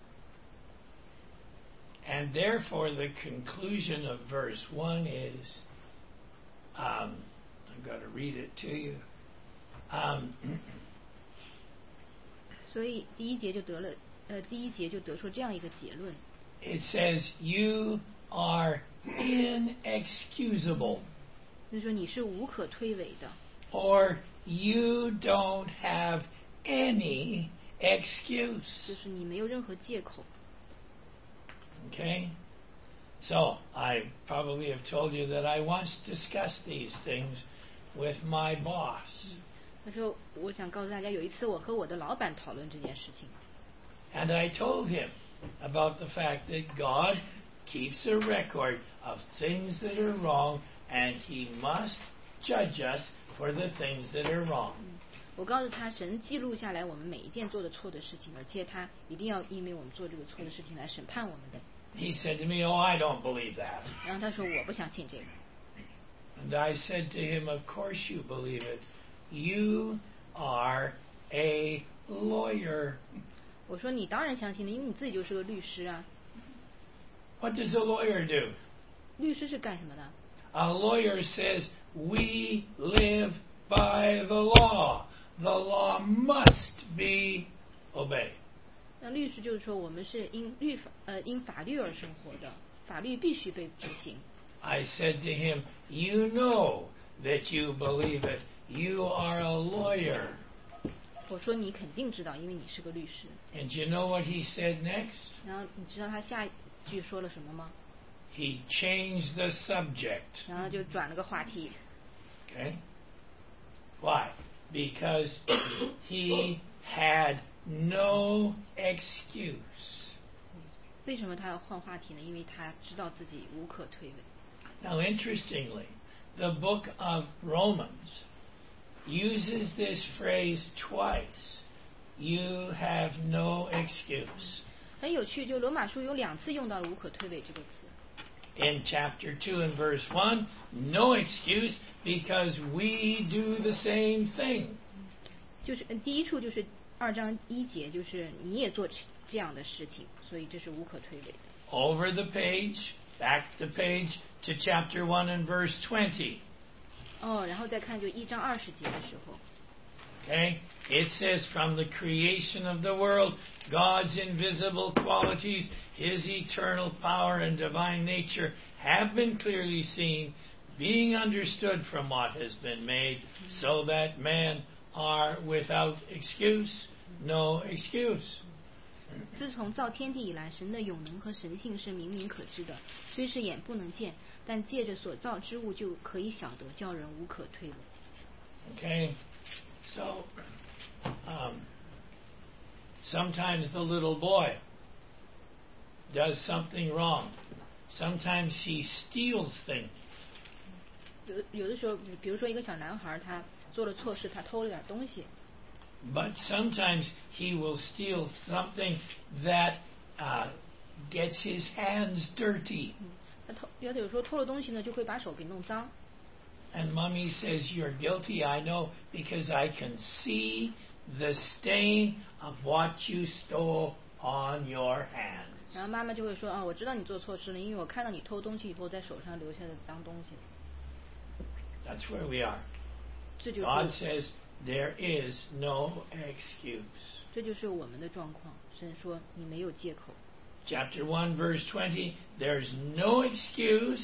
And therefore, the conclusion of verse one is, um, I've got to read it to you. Um, 所以第一节就得了。呃，第一节就得出这样一个结论。 It says you are inexcusable. 就是说你是无可推诿的。 Or you don't have any excuse. 就是你没有任何借口。 Okay? So, I probably have told you that I once discussed these things with my boss. 他说，我想告诉大家，有一次我和我的老板讨论这件事情。 And I told him about the fact that God keeps a record of things that are wrong, and He must judge us for the things that are wrong. 我告诉他，神记录下来我们每一件做的错的事情，而且他一定要因为我们做这个错的事情来审判我们的。 He said to me, "Oh, I don't believe that." 然后他说，我不相信这个。 And I said to him, "Of course you believe it. You are a lawyer." 我说你当然相信了，因为你自己就是个律师啊。 What does a lawyer do? 律师是干什么的？ A lawyer says, we live by the law. The law must be obeyed. 那律师就是说，我们是因律法呃因法律而生活的，法律必须被执行。 I said to him, you know that you believe it. You are a lawyer. 我说你肯定知道，因为你是个律师。 And you know what he said next? 然后你知道他下一句说了什么吗？ He changed the subject. 然后就转了个话题。 Okay? Why? Because he had no excuse. 为什么他要换话题呢？因为他知道自己无可推诿。 Now, interestingly, the book of Romans uses this phrase twice. You have no excuse. 很有趣，就罗马书有两次用到了无可推诿这个词。 In chapter two and verse one, no excuse because we do the same thing. 就是第一处就是二章一节，就是你也做这样的事情，所以这是无可推诿的。 Over the page, back the page to chapter one and verse twenty. 哦，然后再看就一章二十节的时候。 Okay? It says, from the creation of the world, God's invisible qualities, His eternal power and divine nature have been clearly seen, being understood from what has been made, so that men are without excuse, no excuse. 自从造天地以来，神的永能和神性是明明可知的，虽是眼不能见，但借着所造之物就可以晓得，叫人无可推诿。 Okay? So, um, sometimes the little boy does something wrong. Sometimes he steals things. 有有的时候，比如说一个小男孩，他做了错事，他偷了点东西。 But sometimes he will steal something that uh, gets his hands dirty. 他偷，有的有时候偷了东西呢，就会把手给弄脏。 and Mommy says you're guilty, I know, because I can see the stain of what you stole on your hands. 然后妈妈就会说啊，我知道你做错事了，因为我看到你偷东西以后在手上留下的脏东西。 That's where we are. 这就是 God says there is no excuse. 这就是我们的状况。神说你没有借口。 Chapter one, verse twenty, there's no excuse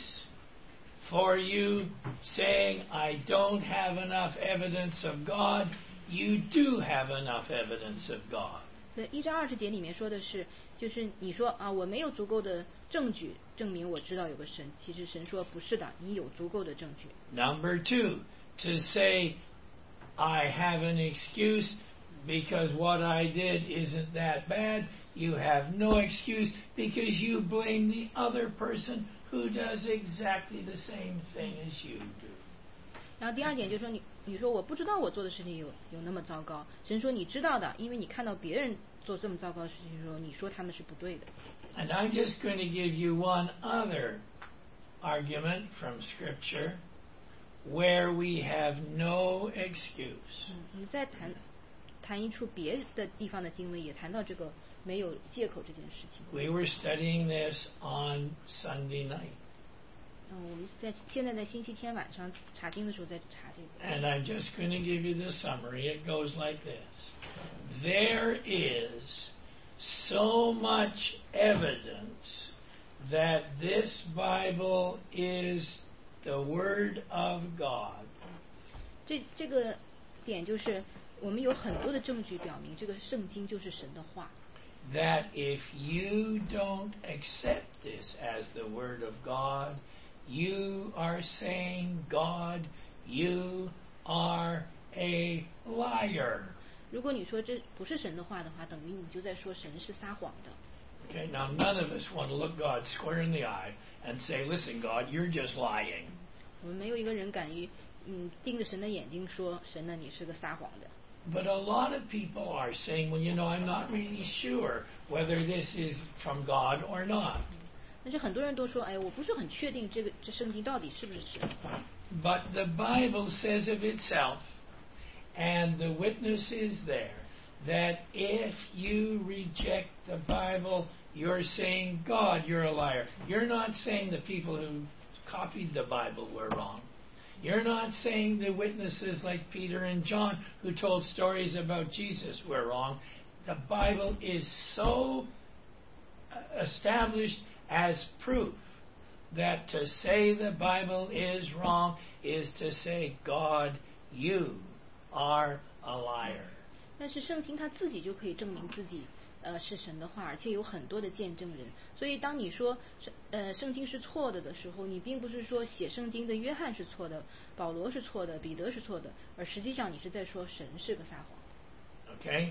for you saying, I don't have enough evidence of God. You do have enough evidence of God. 对，一章二十节里面说的是，就是你说啊，我没有足够的证据证明我知道有个神。其实神说不是的，你有足够的证据。 Number two, to say, I have an excuse because what I did isn't that bad. You have no excuse because you blame the other person who does exactly the same thing as you do. 然后第二点就是说你你说我不知道我做的事情有有那么糟糕，神说你知道的，因为你看到别人做这么糟糕的事情的时候，你说他们是不对的。 And I'm just going to give you one other argument from Scripture where we have no excuse. 嗯，你再谈谈一处别的地方的经文，也谈到这个没有借口这件事情。 We were studying this on Sunday night. 嗯，我们在现在在星期天晚上查经的时候在查这个。 And I'm just going to give you the summary. It goes like this. There is so much evidence that this Bible is the Word of God. 这这个点就是我们有很多的证据表明这个圣经就是神的话。 That if you don't accept this as the Word of God, you are saying, God, you are a liar. 如果你说这不是神的话的话，等于你就在说神是撒谎的。 Okay, now none of us want to look God square in the eye and say, listen, God, you're just lying. 我们没有一个人敢于嗯盯着神的眼睛说神呢你是个撒谎的。 But a lot of people are saying, well, you know, I'm not really sure whether this is from God or not. 但是很多人都说，哎，我不是很确定这个这圣经到底是不是神的话。 But the Bible says of itself, and the witness is there, that if you reject the Bible, you're saying, God, you're a liar. You're not saying the people who copied the Bible were wrong. You're not saying the witnesses like Peter and John who told stories about Jesus were wrong. The Bible is so established as proof that to say the Bible is wrong is to say, God, you are a liar. 但是圣经它自己就可以证明自己呃是神的话，而且有很多的见证人。所以当你说呃圣经是错的的时候，你并不是说写圣经的约翰是错的，保罗是错的，彼得是错的，而实际上你是在说神是个撒谎。 Okay?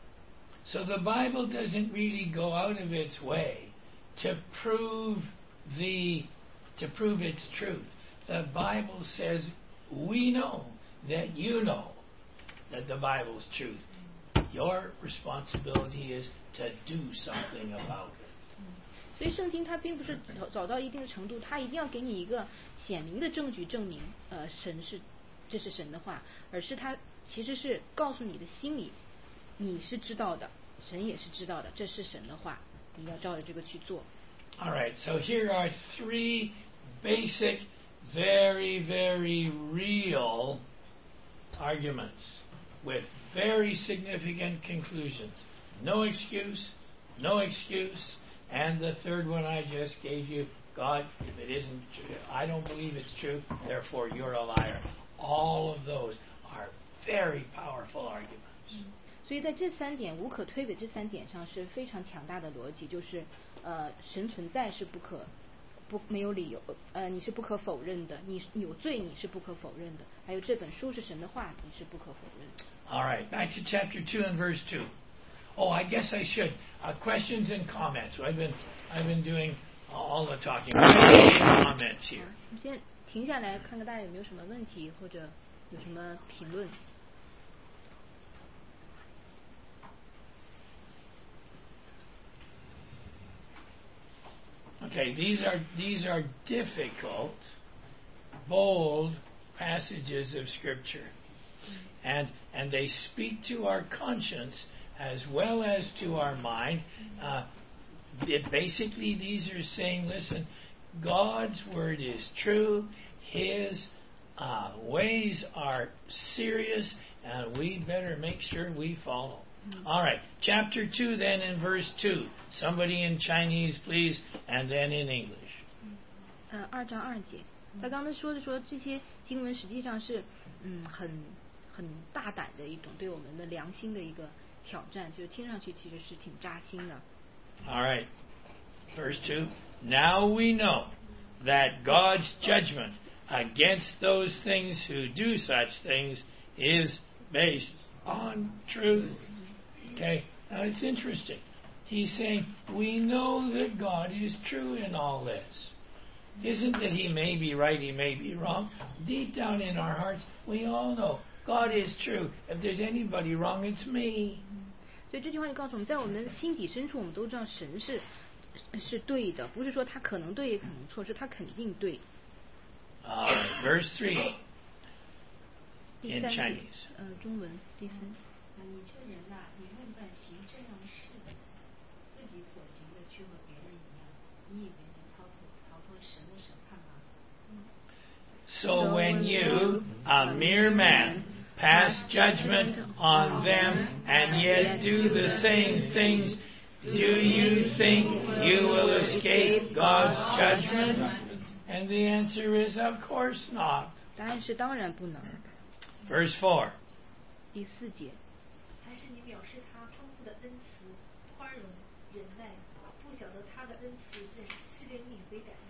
So the Bible doesn't really go out of its way to prove the to prove its truth. The Bible says we know that you know that the Bible's truth. Your responsibility is to do something about it. 所以圣经它并不是找找到一定的程度，它一定要给你一个显明的证据证明呃神是这是神的话，而是它其实是告诉你的心里你是知道的，神也是知道的，这是神的话，你要照着这个去做。 All right, so here are three basic, very, very real arguments with very significant conclusions. No excuse, no excuse, and the third one I just gave you, God, if it isn't true, I don't believe it's true, therefore you're a liar. All of those are very powerful arguments. 所以在这三点无可推诿这三点上是非常强大的逻辑，就是呃神存在是不可不没有理由，呃你是不可否认的，你有罪你是不可否认的，还有这本书是神的话你是不可否认的。 All right, back to chapter two and verse two. Oh, I guess I should. Uh, questions and comments. I've been I've been doing all the talking. Comments here. 我们先停下来看看大家有没有什么问题或者有什么评论。 Okay, these are these are difficult, bold passages of Scripture. And and they speak to our conscience as well as to our mind. Uh, it, basically, these are saying, listen, God's Word is true. His uh, ways are serious, and we better make sure we follow. All right, chapter two then in verse two. Somebody in Chinese, please, and then in English. 呃，二章二节，他刚才说的说这些经文实际上是嗯很很大胆的一种对我们的良心的一个挑战，就是听上去其实是挺扎心的。 All right, verse two. Now we know that God's judgment against those things who do such things is based on truth. Okay, now it's interesting. He's saying we know that God is true in all this. Isn't that He may be right, He may be wrong. Deep down in our hearts, we all know God is true. If there's anybody wrong, it's me. 所以这句话就告诉我们，在我们的心底深处，我们都知道神是是对的，不是说他可能对也可能错，是他肯定对。 All right, verse three 第 in 三节 Chinese.， 呃，中文第三。 你这人呐、你论断行这样的事的，自己所行的却和别人一样，你以为能逃脱逃脱神的审判吗？ So when you, a mere man, pass judgment on them and yet do the same things, do you think you will escape God's judgment? And the answer is, of course not. 答案是当然不能。 Verse four. 第四节， 还是你藐视他丰富的恩慈、宽容、忍耐，不晓得他的恩慈是是令你悔改。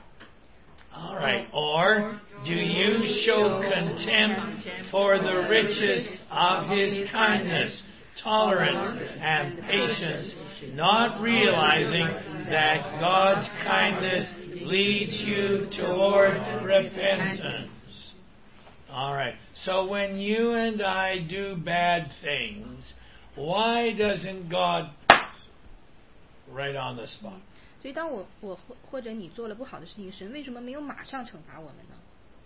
All right. Or do you show contempt for the riches of His kindness, tolerance, and patience, not realizing that God's kindness leads you toward repentance? All right. So when you and I do bad things, why doesn't God right on the spot? 所以当我我或或者你做了不好的事情，神为什么没有马上惩罚我们呢？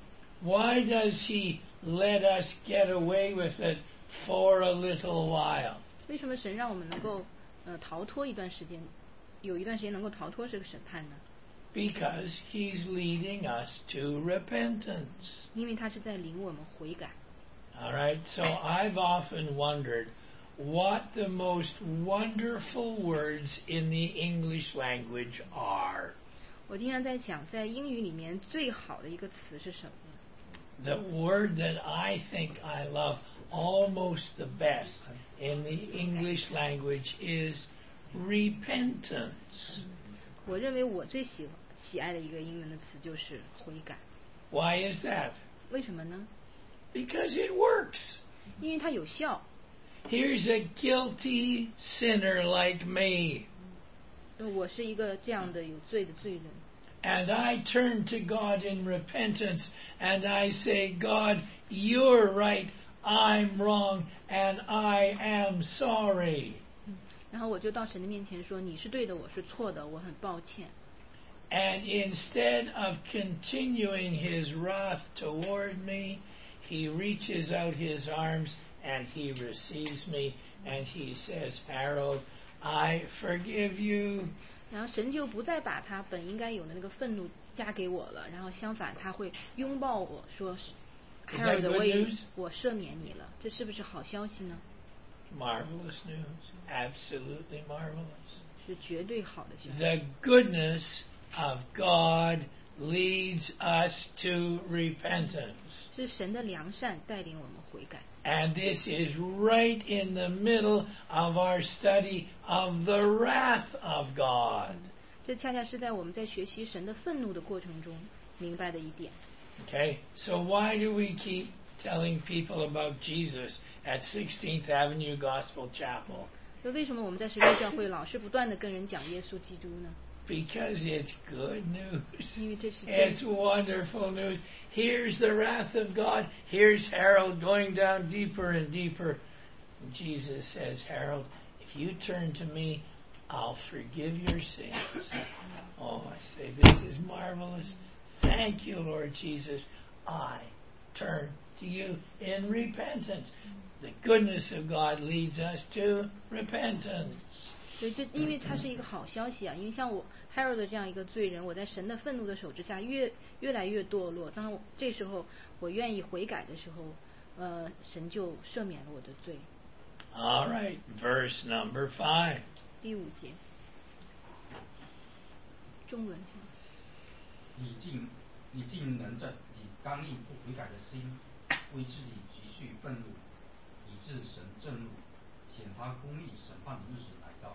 Why does He let us get away with it for a little while? 为什么神让我们能够呃逃脱一段时间，有一段时间能够逃脱这个审判呢？ Because He's leading us to repentance. 因为他是在领我们悔改。 All right, so I've often wondered what the most wonderful words in the English language are. 我经常在想，在英语里面最好的一个词是什么？ The word that I think I love almost the best in the English language is repentance. 我认为我最喜喜爱的一个英文的词就是悔改。 Why is that? 为什么呢？ Because it works. 因为它有效。 Here's a guilty sinner like me. 我是一个这样的有罪的罪人。 And I turn to God in repentance and I say, God, you're right, I'm wrong, and I am sorry. 然后我就到神的面前说：“你是对的，我是错的，我很抱歉。” And instead of continuing His wrath toward me, He reaches out His arms and He receives me and He says, Harold, I forgive you. 然后神就不再把他本应该有的那个愤怒加给我了，然后相反他会拥抱我说 ：“Harold， 我也我赦免你了。”这是不是好消息呢？ Marvelous news, absolutely marvelous. 是绝对好的消息。 The goodness of God leads us to repentance. 是神的良善带领我们悔改。 And this is right in the middle of our study of the wrath of God. 这恰恰是在我们在学习神的愤怒的过程中明白的一点。 Okay, so why do we keep telling people about Jesus at sixteenth Avenue Gospel Chapel? 那为什么我们在实力教会老是不断的跟人讲耶稣基督呢？ Because it's good news. 因为这是真 It's wonderful news. Here's the wrath of God. Here's Harold going down deeper and deeper. And Jesus says, Harold, if you turn to me, I'll forgive your sins. Oh, I say, this is marvelous. Thank you, Lord Jesus. I turn to you in repentance. The goodness of God leads us to repentance. 所以这因为它是一个好消息啊，因为像我 Harold 这样一个罪人，我在神的愤怒的手之下越越来越堕落。当我这时候我愿意悔改的时候，呃，神就赦免了我的罪。 All right, verse number five. 第五节，中文是。 你竟你竟能着你刚硬不悔改的心，为自己积蓄愤怒，以致神震怒，显他公义审判的日子来到。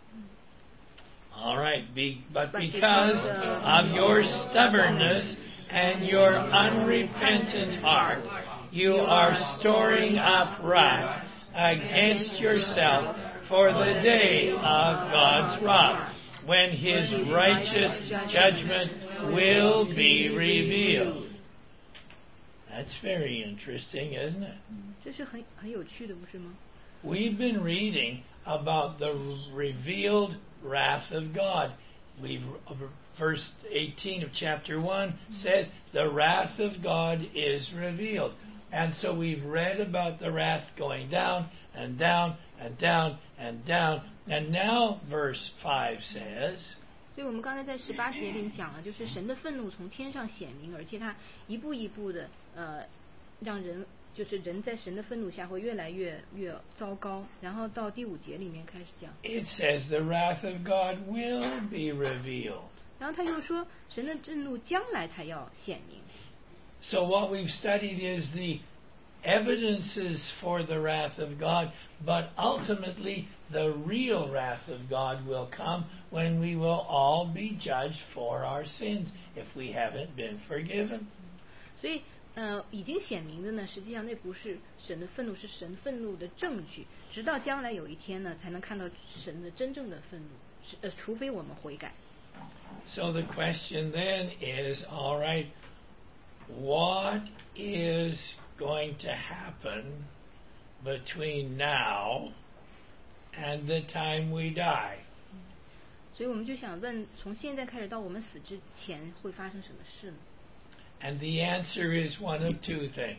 All right, be, but because of your stubbornness and your unrepentant heart, you are storing up wrath against yourself for the day of God's wrath, when His righteous judgment will be revealed. That's very interesting, isn't it? 这是很很有趣的，不是吗？ We've been reading about the revealed wrath of God. We've verse eighteen of chapter one says the wrath of God is revealed. And so we've read about the wrath going down and down and down and down. And now verse five says, 所以我们刚才在十八节里讲了，就是神的愤怒从天上显明，而且他一步一步的呃让人就是人在神的愤怒下会越来越越糟糕。然后到第五节里面开始讲， it says the wrath of God will be revealed. 然后他又说神的震怒将来才要显明。 So what we've studied is the evidences for the wrath of God, but ultimately the real wrath of God will come when we will all be judged for our sins if we haven't been forgiven. 所以呃，已经显明的呢，实际上那不是神的愤怒，是神愤怒的证据。直到将来有一天呢，才能看到神的真正的愤怒，是呃，除非我们悔改。 So the question then is, all right, what is going to happen between now and the time we die? 所以我们就想问，从现在开始到我们死之前会发生什么事呢？ And the answer is one of two things.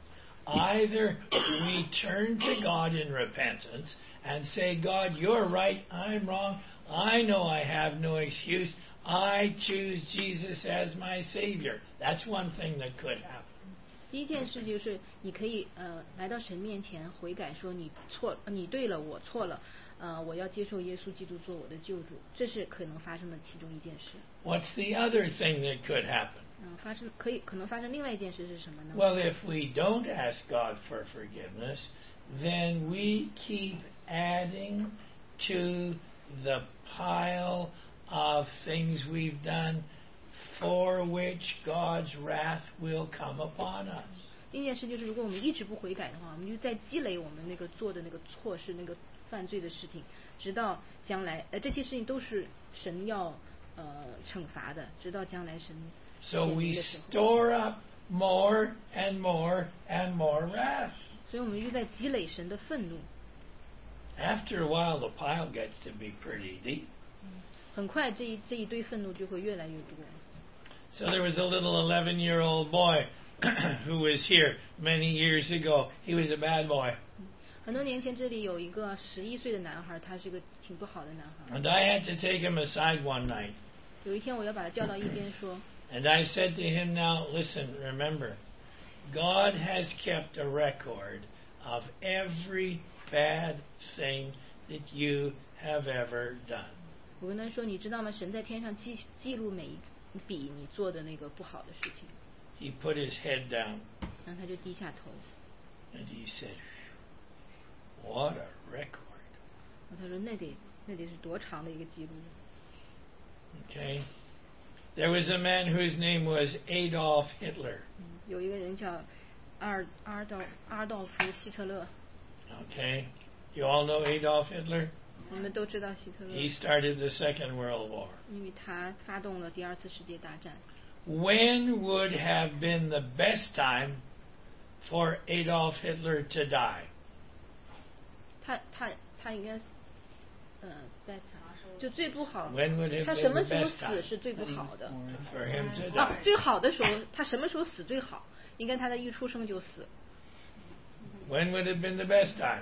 Either we turn to God in repentance and say, God, you're right, I'm wrong, I know I have no excuse, I choose Jesus as my Savior. That's one thing that could happen. 第一件事就是你可以呃来到神面前悔改，说你错，你对了，我错了，呃，我要接受耶稣基督做我的救主，这是可能发生的其中一件事。 What's the other thing that could happen? 嗯、发生可以可能发生另外一件事是什么呢？ Well, if we don't ask God for forgiveness, then we keep adding to the pile of things we've done for which God's wrath will come upon us. 第一件事就是，如果我们一直不悔改的话，我们就在积累我们那个做的那个错事、那个犯罪的事情，直到将来，呃，这些事情都是神要呃惩罚的，直到将来神。 So we store up more and more and more wrath. 所以我们就在积累神的愤怒。 After a while, the pile gets to be pretty deep. 很快这一这一堆愤怒就会越来越多。 So there was a little eleven-year-old boy who was here many years ago. He was a bad boy. 很多年前这里有一个十一岁的男孩，他是个挺不好的男孩。 And I had to take him aside one night. 有一天我要把他叫到一边说。 And I said to him, now listen, remember, God has kept a record of every bad thing that you have ever done. 我跟他说，你知道吗？神在天上记记录每一笔你做的那个不好的事情。 He put his head down. 然后他就低下头。 And he said, what a record. 他说那得那得是多长的一个记录。 Okay. There was a man whose name was Adolf Hitler. 有一个人叫阿尔阿道阿道夫希特勒。 Okay. You all know Adolf Hitler? 我们都知道希特勒。 He started the Second World War. 因为他发动了第二次世界大战。 When would have been the best time for Adolf Hitler to die? 他他他应该呃在啥时候就最不好 When would have 他 been 什么 the 时候 best time 死是最不好的 for him to 啊 die? 最好的时候他什么时候死最好应该他的一出生就死 When would have been the best time?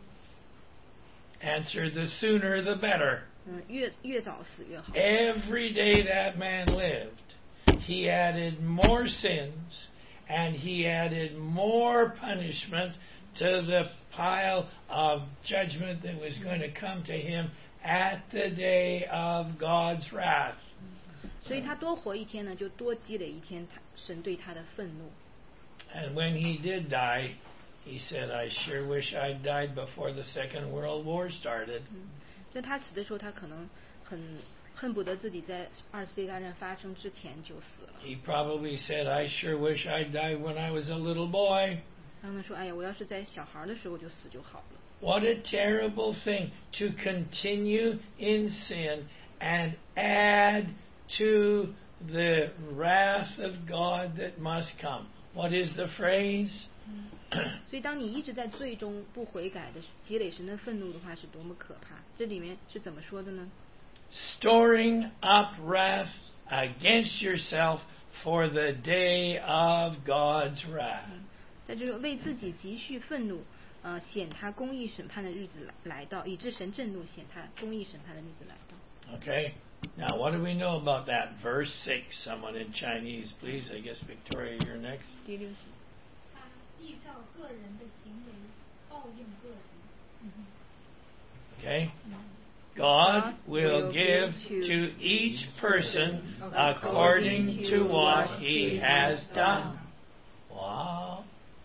Answer: the sooner the better. 嗯越越早死越好 Every day that man lived, he added more sins and he added more punishment to the pile of judgment that was going to come to him at the day of God's wrath. 所以他多活一天呢就多积累一天他神对他的愤怒 And when he did die, he said, I sure wish I'd died before the Second World War started. 所以他死的时候他可能很恨不得自己在二次世界大战发生之前就死了 He probably said, I sure wish I'd died when I was a little boy. 然后他说哎呀我要是在小孩的时候就死就好了 What a terrible thing to continue in sin and add to the wrath of God that must come. What is the phrase? 所以当你一直在最终不悔改的积累神的愤怒的话是多么可怕这里面是怎么说的呢 Storing up wrath against yourself for the day of God's wrath. 在这个为自己积蓄愤怒呃显他公义审判的日子来到以致神震怒显他公义审判的日子来到 Okay? Now, what do we know about that? Verse six. Someone in Chinese, please. I guess, Victoria, you're next. 第六节他依照个人的行为报应个人。 Okay? God will give to each person according to what he has done. Wow.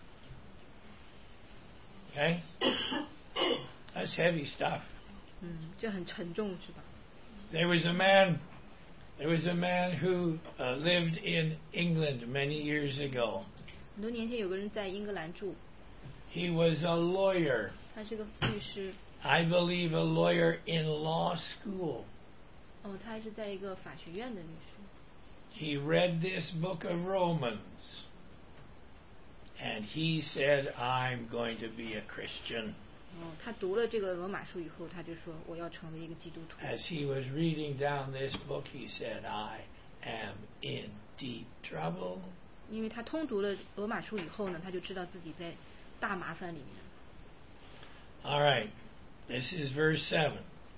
Okay? That's heavy stuff. 嗯这很沉重是吧 There was a man, there was a man who uh, lived in England many years ago. 很多年前有个人在英格兰住 He was a lawyer. 他是个律师 I believe a lawyer in law school. 哦他还是在一个法学院的律师 He read this book of Romans. And he said, I'm going to be a Christian. 哦他读了这个罗马书以后他就说我要成为一个基督徒 As he was reading down this book, he said, I am in deep trouble. 因为他通读了罗马书以后呢他就知道自己在大麻烦里面 All right. This is verse seven.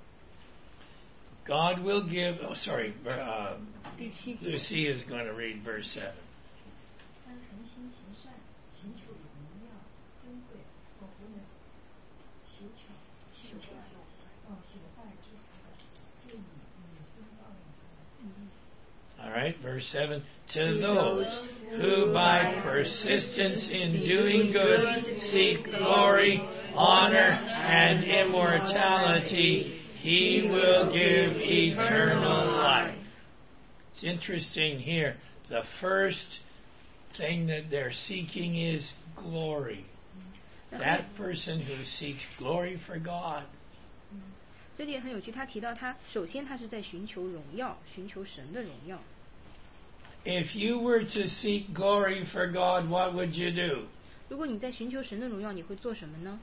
God will give... Oh, sorry. Uh, 第七节 Lucy is going to read verse seven. 当诚心行善，寻求荣耀、尊贵和无能，求巧、朽坏、哦，朽坏之财，就以女心报应他们。 All right, verse seven. To those who by persistence in doing good seek glory, honor, and immortality, he will give eternal life. It's interesting here. The first thing that they're seeking is glory. That person who seeks glory for God. 这里也很有趣他提到他首先他是在寻求荣耀寻求神的荣耀 If you were to seek glory for God, what would you do? 如果你在寻求神的荣耀你会做什么呢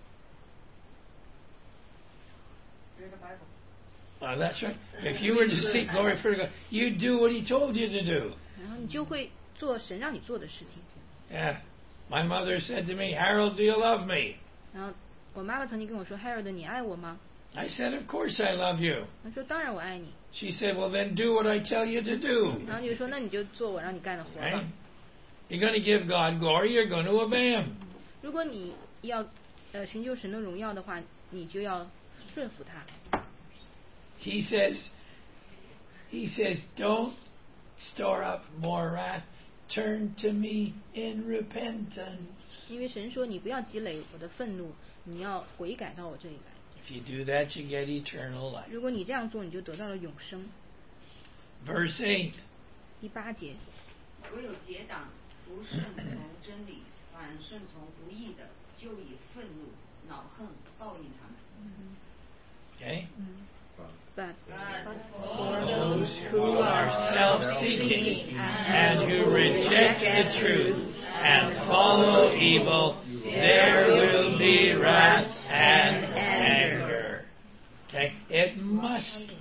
Uh, that's right. If you were to seek glory for God, you'd do what he told you to do. 然后你就会做神让你做的事情 Yeah. My mother said to me, Harold, do you love me? 然后我妈妈曾经跟我说 Harold 你爱我吗 I said, of course I love you. 她说当然我爱你 She said, well, then do what I tell you to do. 然后就说那你就做我让你干的活 Right? 吧 You're going to give God glory, you're going to obey him. 如果你要呃寻求神的荣耀的话你就要顺服他 He says, he says, don't store up more wrath. Turn to me in repentance. 因为神说你不要积累我的愤怒你要悔改到我这里来 If you do that, you get eternal life. 如果你这样做你就得到了永生 Verse eight. 第八节唯有结党不顺从真理，反顺从不义的，就以愤怒、恼恨报应他们。 Okay? But For those who are self-seeking and who reject the truth and follow evil, there will be wrath and anger. Okay? It must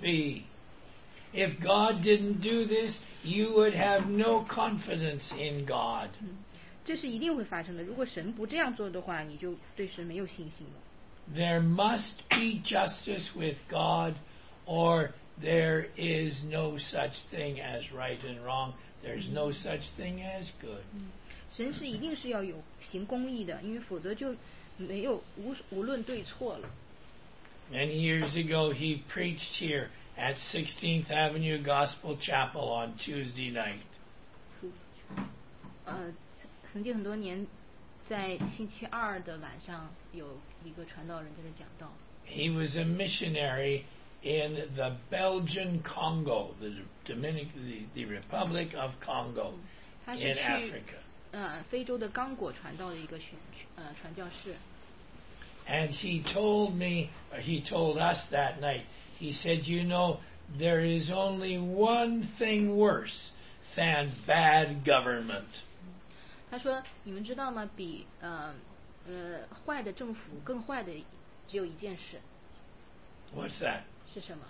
If God didn't do this, you would have no confidence in God. 这是一定会发生的。如果神不这样做的话，你就对神没有信心了。 There must be justice with God, or there is no such thing as right and wrong. There's no such thing as good. 神是一定是要有行公义的，因为否则就没有无无论对错了。 Many years ago, he preached here at sixteenth Avenue Gospel Chapel on Tuesday night. 呃，曾经很多年，在星期二的晚上，有一个传道人在这讲道。 He was a missionary in the Belgian Congo, the Dominic, the, the Republic of Congo 他是 in 去 Africa. 呃非洲的刚果传道的一个宣呃传教士。 And he told me, or he told us that night, he said, you know, there is only one thing worse than bad government. 他说：“你们知道吗？比呃呃坏的政府更坏的只有一件事。” What's that? 是什么？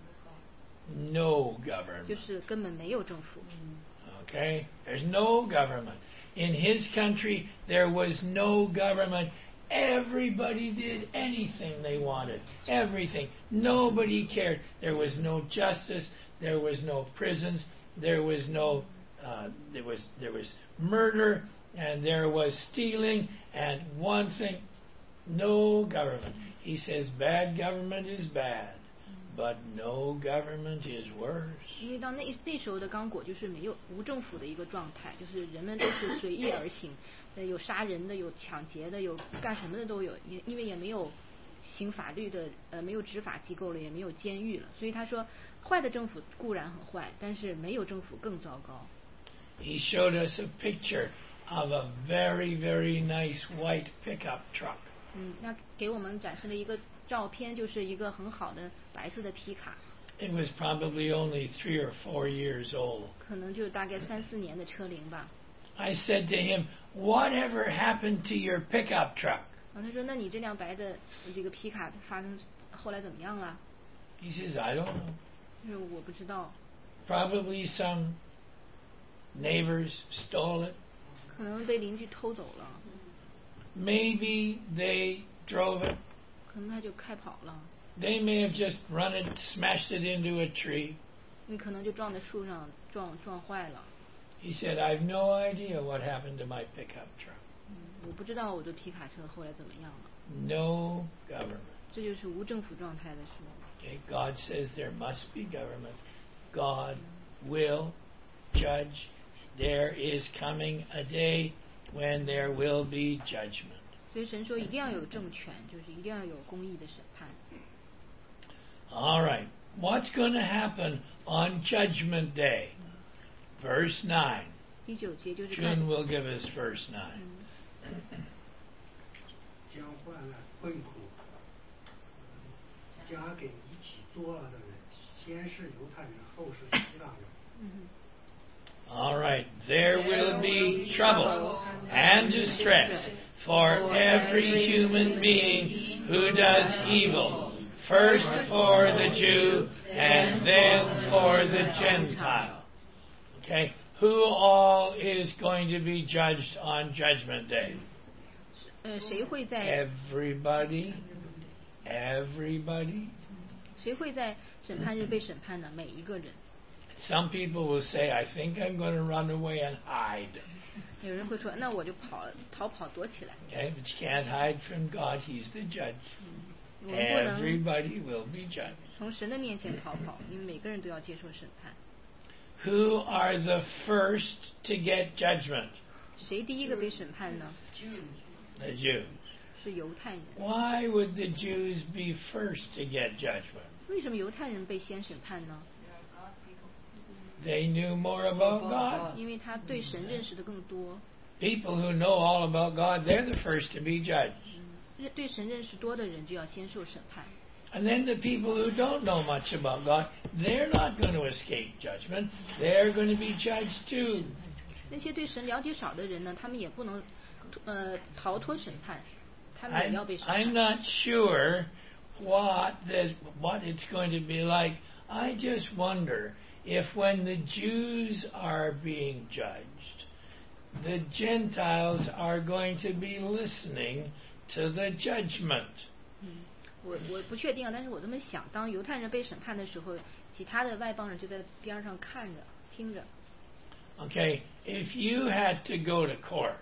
No government. 就是根本没有政府。 Okay? There's no government. In his country, there was no government. Everybody did anything they wanted. Everything. Nobody cared. There was no justice. There was no prisons. There was no. Uh, there was there was murder, and there was stealing, and one thing. No government. He says bad government is bad, but no government is worse. 因为到那那时候的刚果就是没有无政府的一个状态，就是人们都是随意而行，呃，有杀人的，有抢劫的，有干什么的都有，因因为也没有行法律的，呃，没有执法机构了，也没有监狱了，所以他说，坏的政府固然很坏，但是没有政府更糟糕。 He showed us a picture of a very, very nice white pickup truck. 嗯，那给我们展示了一个照片，就是一个很好的白色的皮卡。 It was probably only three or four years old. 可能就大概三四年的车龄吧。 I said to him, "Whatever happened to your pickup truck?" 然后他说：“那你这辆白的这个皮卡发生后来怎么样了？” He says, "I don't know. 就是我不知道。 Probably some neighbors stole it. 可能被邻居偷走了。 Maybe they drove it. 可能他就开跑了。 They may have just run it, smashed it into a tree." 你可能就撞在树上，撞撞坏了。 He said, "I've no idea what happened to my pickup truck." 嗯，我不知道我的皮卡车后来怎么样了。 No government. 这就是无政府状态的时候。 Okay, God says there must be government. God will judge. There is coming a day when there will be judgment. 所以神说一定要有政权，就是一定要有公义的审判。 All right. What's going to happen on Judgment Day? Verse nine. 第九节就是看 June will give us verse nine. 将患难困苦加给一起作恶的人，先是犹太人，后是希腊人。 All right. There will be trouble and distress for every human being who does evil, first for the Jew and then for the Gentile. Okay? Who all is going to be judged on Judgment Day? 呃，谁会在 Everybody. Everybody. 谁会在审判日被审判呢？每一个人。 Some people will say, I think I'm going to run away and hide. 有人会说，那我就跑逃跑躲起来。 Okay? But you can't hide from God. He's the judge. 我们不能 Everybody will be judged. 从神的面前逃跑，因为每个人都要接受审判。 Who are the first to get judgment? 谁第一个被审判呢？ The Jews. 是犹太人。 Why would the Jews be first to get judgment? 为什么犹太人被先审判呢？ They knew more about God. 因为他对神认识的更多。 People who know all about God, they're the first to be judged. 认对神认识多的人就要先受审判。 And then the people who don't know much about God, they're not going to escape judgment. They're going to be judged too. 那些对神了解少的人呢，他们也不能呃逃脱审判，他们也 I'm, 要被审 I'm 判。 not sure what the, what it's going to be like I just wonder if when the Jews are being judged, the Gentiles are going to be listening to the judgment. 我我不确定，但是我这么想，当犹太人被审判的时候，其他的外邦人就在边上看着、听着。 Okay, if you had to go to court,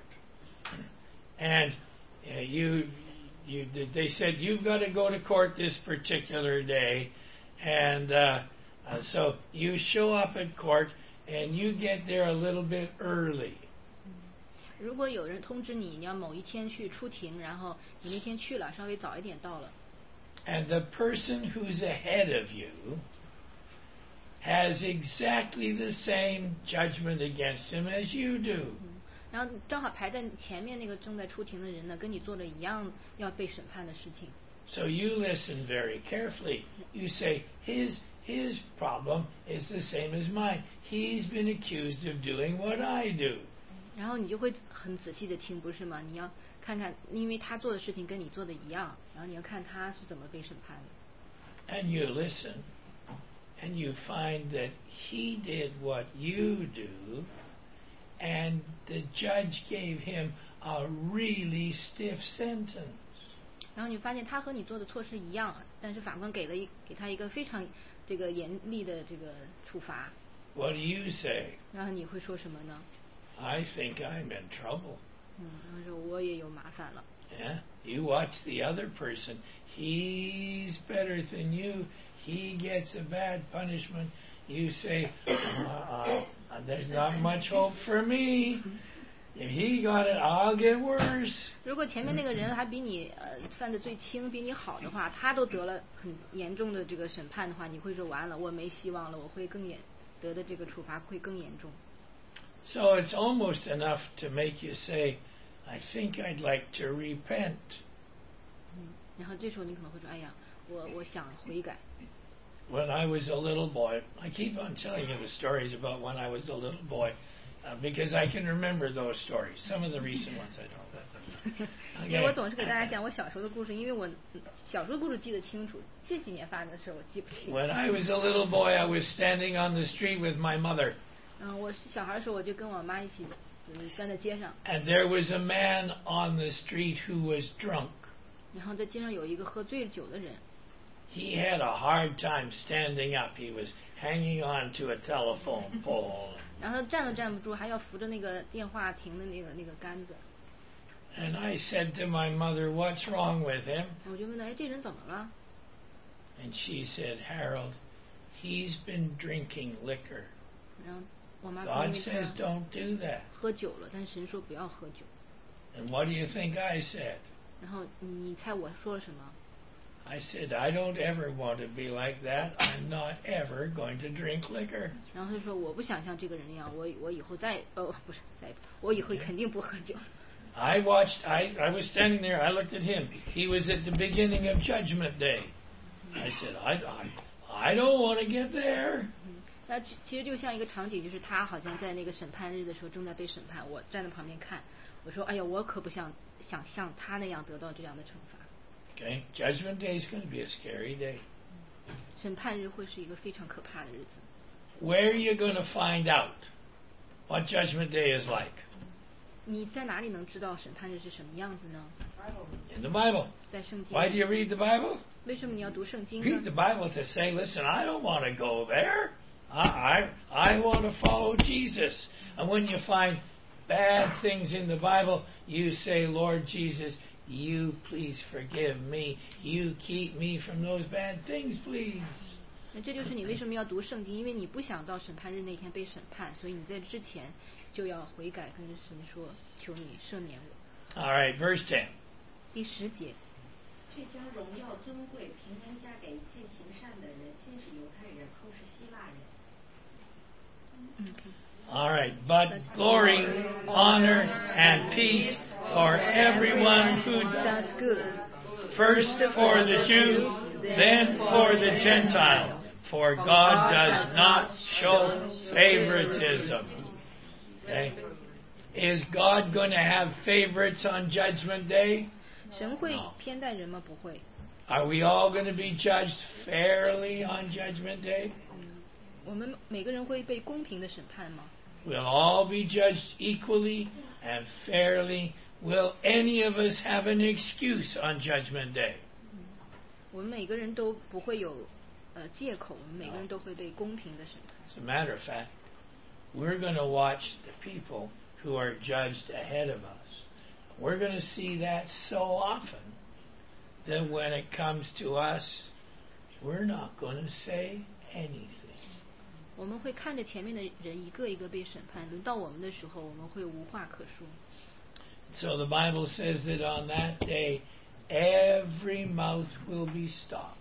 and uh, you, you, they said you've got to go to court this particular day, and uh, uh, so you show up at court and you get there a little bit early. 如果有人通知你，你要某一天去出庭，然后你那天去了，稍微早一点到了。 And the person who's ahead of you has exactly the same judgment against him as you do. 然后正好排在前面那个正在出庭的人呢，跟你做的一样要被审判的事情。 So you listen very carefully. You say, his his problem is the same as mine. He's been accused of doing what I do. 然后你就会很仔细的听，不是吗？你要看看，因为他做的事情跟你做的一样，然后你要看他是怎么被审判的。 And you listen, and you find that he did what you do, and the judge gave him a really stiff sentence. 然后你发现他和你做的错事一样，但是法官给了一给他一个非常这个严厉的这个处罚。 What do you say? 然后你会说什么呢？ I think I'm in trouble. 嗯，然后说我也有麻烦了。 Yeah, you watch the other person. He's better than you. He gets a bad punishment. You say, uh, uh, there's not much hope for me. If he got it, I'll get worse. 如果前面那个人还比你呃犯的最轻，比你好的话，他都得了很严重的这个审判的话，你会说完了，我没希望了，我会更严得的这个处罚会更严重。 So it's almost enough to make you say, I think I'd like to repent. 嗯，然后这时候你可能会说，哎呀，我我想悔改。 When I was a little boy, I keep on telling you the stories about when I was a little boy, uh, because I can remember those stories. Some of the recent ones I don't. 因为我总是给大家讲我小时候的故事，因为我小时候的故事记得清楚，这几年发生的事我记不清。 When I was a little boy, I was standing on the street with my mother. 嗯，我小孩的时候我就跟我妈一起嗯站在街上。 And there was a man on the street who was drunk. 然后在街上有一个喝醉酒的人。 He had a hard time standing up. He was hanging on to a telephone pole. 然后站都站不住，还要扶着那个电话亭的那个那个杆子。 And I said to my mother, "What's wrong with him?" 我就问他，哎，这人怎么了？ And she said, "Harold, he's been drinking liquor." 然后我妈说，因 God 为 says 他 don't do that. 喝酒了，但神说不要喝酒。 And what do you think I said? 然后你猜我说了什么？ I said, I don't ever want to be like that. I'm not ever going to drink liquor. 然后他就说，我不想像这个人一样，我我以后再哦不是再我以后肯定不喝酒。 I watched, I, I was standing there, I looked at him. He was at the beginning of Judgment Day. I said, I, I, I don't want to get there. 那其其实就像一个场景，就是他好像在那个审判日的时候正在被审判，我站在旁边看。我说，哎呀，我可不想想像他那样得到这样的惩罚。 Okay, Judgment Day is going to be a scary day. 审判日会是一个非常可怕的日子。 Where are you going to find out what Judgment Day is like? 你在哪里能知道审判日是什么样子呢？ In the Bible. 在圣经。 Why do you read the Bible? 为什么你要读圣经 Read 呢 the Bible to say, listen, I don't want to go there. I, I, I want to follow Jesus. And when you find bad things in the Bible, you say, Lord Jesus, you please forgive me. You keep me from those bad things, please. 那这就是你为什么要读圣经，因为你不想到审判日那天被审判，所以你在之前就要悔改，跟神说，求你赦免我。 All right, verse ten. 第十节。 却将荣耀、尊贵、平安加给一切行善的人，先是犹太人，后是希腊人。 All right, but glory, honor, and peace for everyone who does good. First for the Jew, then for the Gentile. For God does not show favoritism. Okay? Is God going to have favorites on Judgment Day? 神会偏待人吗？不会。 Are we all going to be judged fairly on Judgment Day? 我们每个人会被公平的审判吗？ We'll all be judged equally and fairly. Will any of us have an excuse on Judgment Day? 我们每个人都不会有呃借口，我们每个人都会被公平的审判。 As a matter of fact, we're going to watch the people who are judged ahead of us. We're going to see that so often that when it comes to us, we're not going to say anything. 我们会看着前面的人一个一个被审判，轮到我们的时候，我们会无话可说。 So the Bible says that on that day, every mouth will be stopped,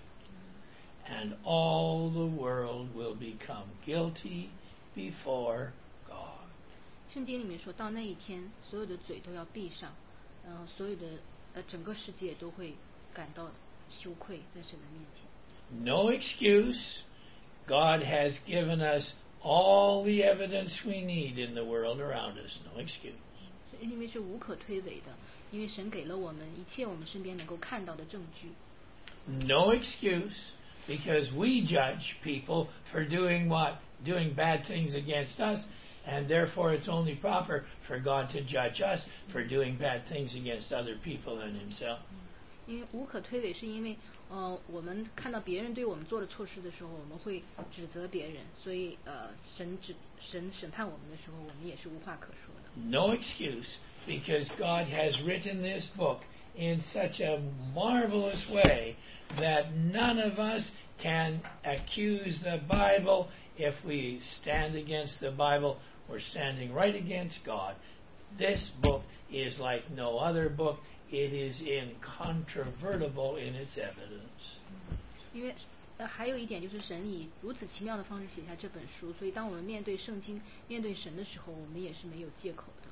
and all the world will become guilty before God. 圣经里面说到那一天，所有的嘴都要闭上，然后所有的呃整个世界都会感到羞愧在神的面前。 No excuse. God has given us all the evidence we need in the world around us. No excuse. 因为是无可推诿的，因为神给了我们一切我们身边能够看到的证据。 No excuse, because we judge people for doing what? Doing bad things against us, and therefore it's only proper for God to judge us for doing bad things against other people and himself. 因为无可推诿，是因为呃我们看到别人对我们做的错事的时候，我们会指责别人，所以呃神指神审判我们的时候，我们也是无话可说的。 No excuse, because God has written this book in such a marvelous way that none of us can accuse the Bible. If we stand against the Bible, we're standing right against God. This book is like no other book. It is incontrovertible in its evidence. 因为呃还有一点就是神以如此奇妙的方式写下这本书，所以当我们面对圣经、面对神的时候，我们也是没有借口的。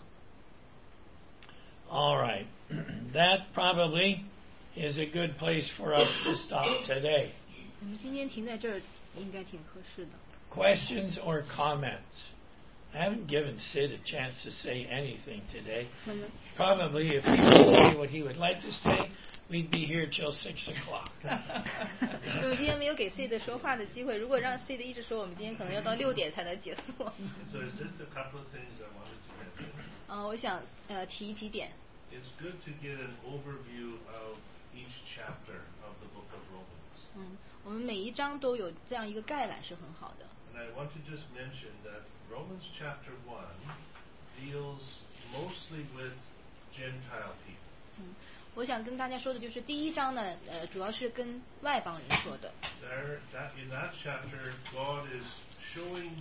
All right. That probably is a good place for us to stop today. 我们今天停在这儿应该挺合适的。 Questions or comments? I haven't given Sid a chance to say anything today. Probably if he would say what he would like to say, we'd be here till six o'clock. 因为今天没有给 C 的说话的机会，如果让 C 的一直说，我们今天可能要到六点才能结束。 So it's just a couple of things I wanted to mention. 嗯，我想呃提几点。 It's good to get an overview of each chapter of the book of Romans. 嗯，我们每一章都有这样一个概览是很好的。 And I want to just mention that Romans chapter one deals mostly with Gentile people. 嗯，我想跟大家说的就是第一章呢，呃，主要是跟外邦人说的。 There, that, in that chapter, God is showing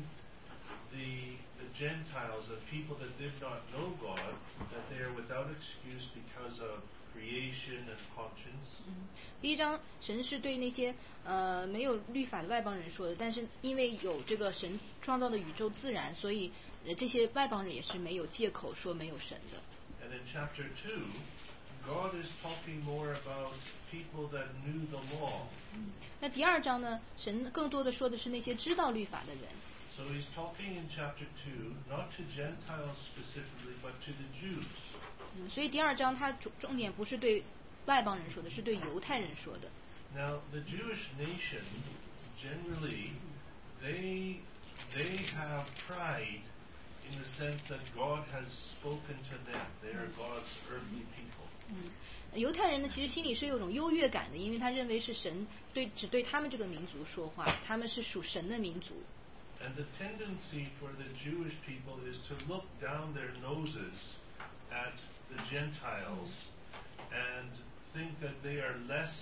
the, the Gentiles, the people that did not know God, that they are without excuse because of creation and conscience. 嗯，第一章神是对那些呃没有律法的外邦人说的，但是因为有这个神创造的宇宙自然，所以呃这些外邦人也是没有借口说没有神的。 And in chapter two, God is talking more about people that knew the law. 那第二章呢，神更多的说的是那些知道律法的人。 So he's talking in chapter two, not to Gentiles specifically, but to the Jews. 嗯，所以第二章它重重点不是对外邦人说的，是对犹太人说的。 Now, the Jewish nation, generally, they, they have pride in the sense that God has spoken to them. They are God's earthly people. 嗯，犹太人呢，其实心里是有种优越感的，因为他认为是神对只对他们这个民族说话，他们是属神的民族。 And the tendency for the Jewish people is to look down their noses at the Gentiles and think that they are less,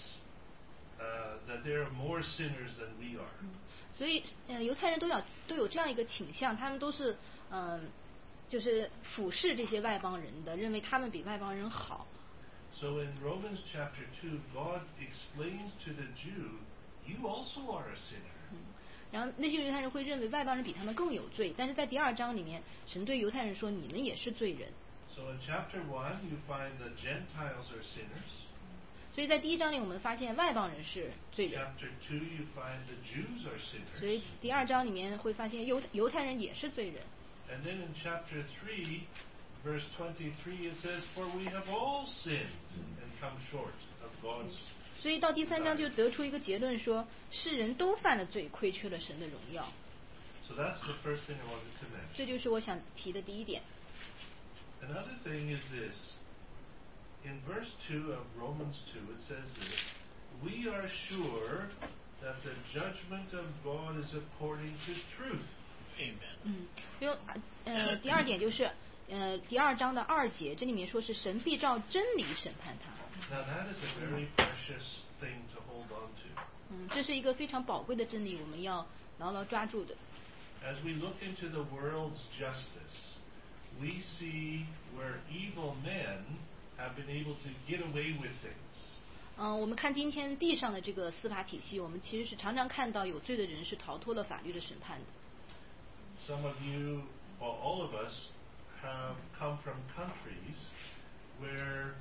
uh, that they are more sinners than we are. 所以，呃，犹太人都有都有这样一个倾向，他们都是嗯、呃，就是俯视这些外邦人的，认为他们比外邦人好。 So in Romans chapter two, God explains to the Jew, you also are a sinner. 然后那些犹太人会认为外邦人比他们更有罪，但是在第二章里面，神对犹太人说：“你们也是罪人。” So in chapter one, you find the Gentiles are sinners. 所以在第一章里，我们发现外邦人是罪人。 Chapter two, you find the Jews are sinners. 所以第二章里面会发现犹犹太人也是罪人。 And then in chapter three, verse twenty-three, it says, "For we have all sinned and come short of God's 所以到第三章就得出一个结论说，世人都犯了罪，亏缺了神的荣耀。 So that's the first thing I wanted to mention. 这就是我想提的第一点。 Another thing is this. In verse two of Romans two, it says this: We are sure that the judgment of God is according to truth. Amen. 嗯，因为呃，第二点就是呃，第二章的二节，这里面说是神必照真理审判他。 Now that is a very precious thing to hold on to. 嗯，这是一个非常宝贵的真理，我们要牢牢抓住的。 As we look into the world's justice, we see where evil men have been able to get away with things. 嗯，我们看今天地上的这个司法体系，我们其实是常常看到有罪的人是逃脱了法律的审判的。 Some of you, or all of us, have come from countries where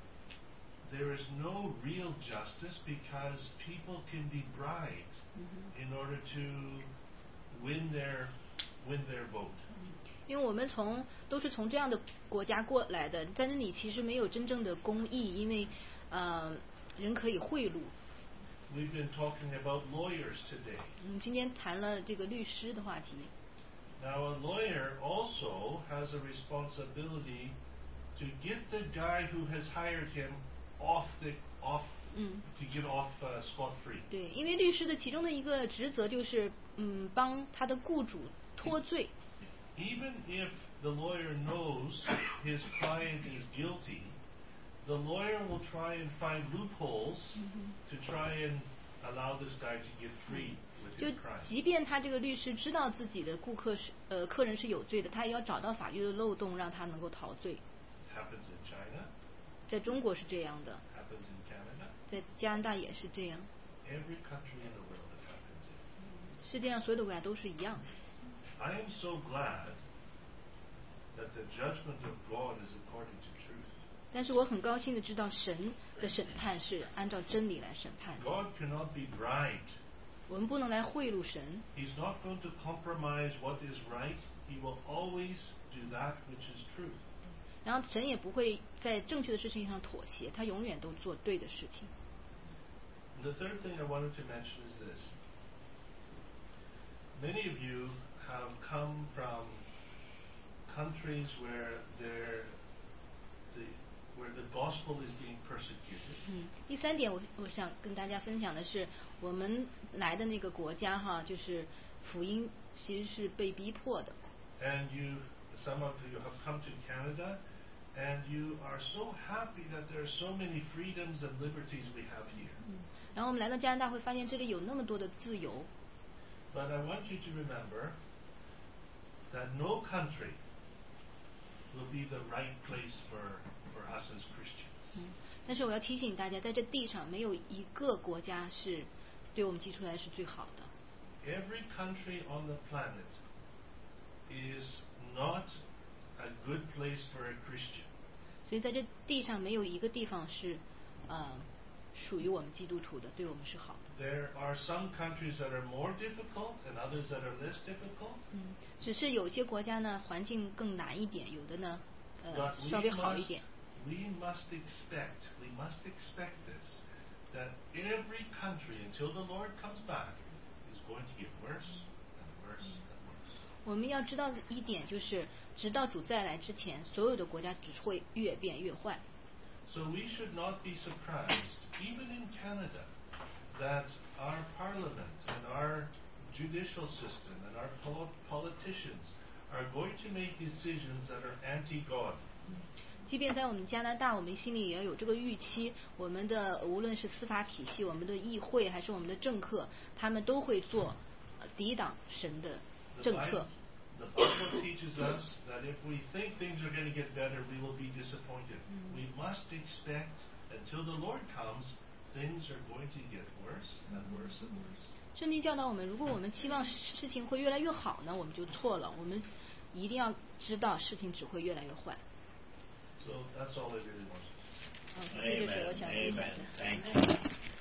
there is no real justice because people can be bribed in order to win their win their vote. 因为我们从都是从这样的国家过来的，在这里其实没有真正的公义，因为呃人可以贿赂。 We've been talking about lawyers today. 嗯，今天谈了这个律师的话题。 Now a lawyer also has a responsibility to get the guy who has hired him off the off 嗯 to get off uh, scot free. 对，因为律师的其中的一个职责就是嗯帮他的雇主脱罪。 Even if the lawyer knows his client is guilty, the lawyer will try and find loopholes to try and allow this guy to get free with 就 his crime. 即便他这个律师知道自己的顾客是呃客人是有罪的，他也要找到法律的漏洞，让他能够逃罪。 Happens in China, 在中国是这样的， happens in Canada, 在加拿大也是这样， every country in the world it happens in. 世界上所有的国家都是一样的。 I am so glad that the judgment of God is according to truth. 但是我很高兴的知道神的审判是按照真理来审判的。 God cannot be bribed. 我们不能来贿赂神， He's not going to compromise what is right. He will always do that which is truth. 然后神也不会在正确的事情上妥协，他永远都做对的事情。 The third thing I wanted to mention is this. Many of you have come from countries where there, the, where the gospel is being persecuted. 嗯，第三点我我想跟大家分享的是，我们来的那个国家哈，就是福音其实是被逼迫的。 And you, some of you have come to Canada, and you are so happy that there are so many freedoms and liberties we have here. 嗯，然后我们来到加拿大会发现这里有那么多的自由。 But I want you to remember that no country will be the right place for, for us as Christians. 嗯，但是我要提醒大家，在这地上没有一个国家是对我们基督徒来是最好的。 Every country on the planet is not a good place for a Christian. 所以在这地上没有一个地方是呃属于我们基督徒的，对我们是好的。 There are some countries that are more difficult and others that are less difficult. 嗯，只是有些国家呢环境更难一点，有的呢呃 But 稍 we 微好一 must, 点。 we must expect, we must expect this, that every country until the Lord comes back is going to get worse and worse and worse. 我们要知道一点就是，直到主再来之前，所有的国家只会越变越坏。 So we should not be surprised, even in Canada, that our parliament and our judicial system and our pol- politicians are going to make decisions that are anti-God. 即便在我们加拿大，我们心里也要有这个预期，我们的无论是司法体系、我们的议会还是我们的政客，他们都会做呃抵挡神的 The 政 Bible, 策。 the Bible teaches us that if we think things are going to get better, we will be disappointed. We must expect until the Lord comes, things are going to get worse and worse and worse. 圣经教导我们，如果我们期望事情会越来越好呢，我们就错了。我们一定要知道事情只会越来越坏。 So that's all I really wanted. 嗯，这就是我 Amen. 想分享 Amen. 的。 Thank you.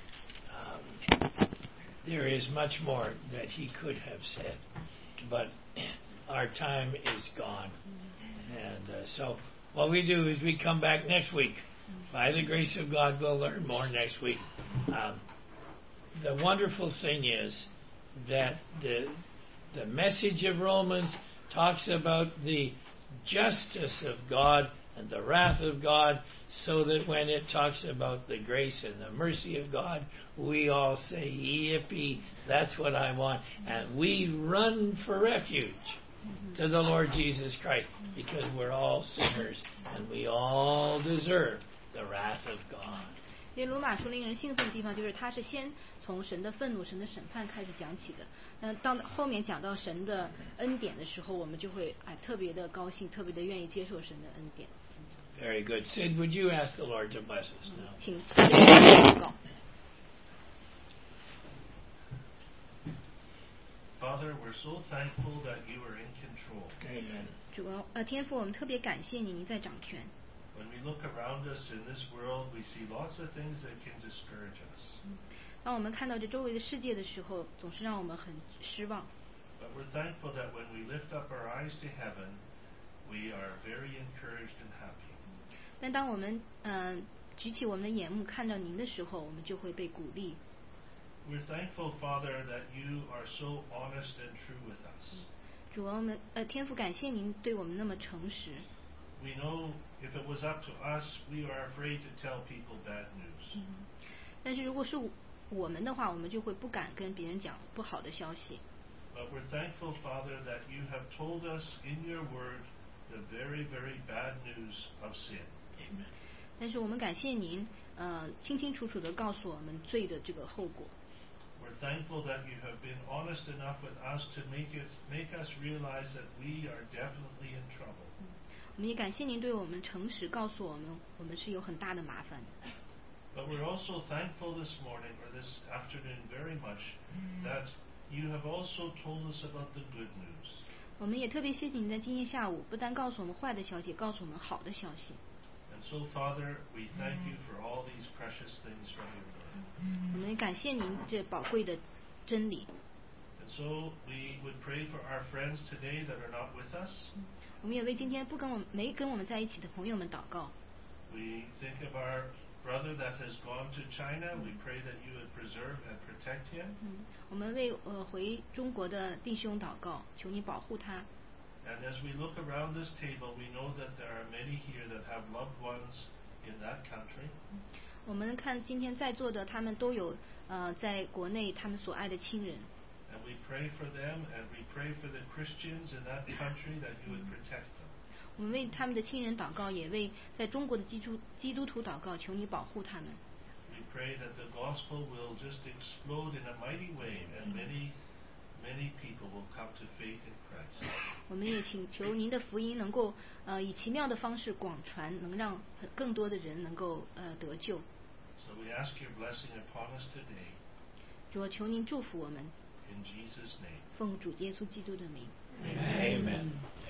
Um, there is much more that he could have said, but our time is gone. And uh, so what we do is we come back next week By the grace of God, we'll learn more next week. Um, the wonderful thing is that the the message of Romans talks about the justice of God and the wrath of God, so that when it talks about the grace and the mercy of God, we all say, yippee, that's what I want. And we run for refuge to the Lord Jesus Christ, because we're all sinners and we all deserve the wrath of God. 因为罗马书令人兴奋的地方，就是他是先从神的愤怒、神的审判开始讲起的。那当后面讲到神的恩典的时候，我们就会哎特别的高兴，特别的愿意接受神的恩典。 Very good. Sid, would you ask the Lord to bless us now? 请祷告。 Father, we're so thankful that you are in control. Amen. 主啊，呃，天父，我们特别感谢你，你在掌权。 When we look around us in this world, we see lots of things that can discourage us. 当我们看到这周围的世界的时候，总是让我们很失望。 But we're thankful that when we lift up our eyes to heaven, we are very encouraged and happy. 但当我们嗯、呃、举起我们的眼目看到您的时候，我们就会被鼓励。 We're thankful, Father, that you are so honest and true with us. 主啊，我们呃天父感谢您对我们那么诚实。 We know if it was up to us, we are afraid to tell people bad news. 但是如果是我们的话，我们就会不敢跟别人讲不好的消息。 But we're thankful, Father, that you have told us in your word the very, very bad news of sin. 但是我们感谢您，呃，清清楚楚地告诉我们罪的这个后果。 We're thankful that you have been honest enough with us to make it make us realize that we are definitely in trouble. 我们也感谢您对我们诚实，告诉我们我们是有很大的麻烦。 But we're also thankful this morning or this afternoon very much that you have also told us about the good news. 我们也特别谢谢您在今天下午不单告诉我们坏的消息，告诉我们好的消息。 And so, Father, we thank you for all these precious things from your word. 我们也感谢您这宝贵的真理。 And so we would pray for our friends today that are not with us. 我们也为今天不跟我们没跟我们在一起的朋友们祷告。 We think of our brother that has gone to China. We pray that you would preserve and protect him. 嗯，我们为呃回中国的弟兄祷告，求你保护他。 And as we look around this table, we know that there are many here that have loved ones in that country. 我们看今天在座的，他们都有呃在国内他们所爱的亲人。 And we pray for them, and we pray for the Christians in that country that you would protect them. 我们为他们的亲人祷告，也为在中国的基督基督徒祷告，求你保护他们。 We pray that the gospel will just explode in a mighty way, and many, many people will come to faith in Christ. 我们也请求您的福音能够呃以奇妙的方式广传，能让更多的人能够呃得救。 So we ask your blessing upon us today. 主，求您祝福我们。 In Jesus' name. 奉主耶稣基督的名。 Amen.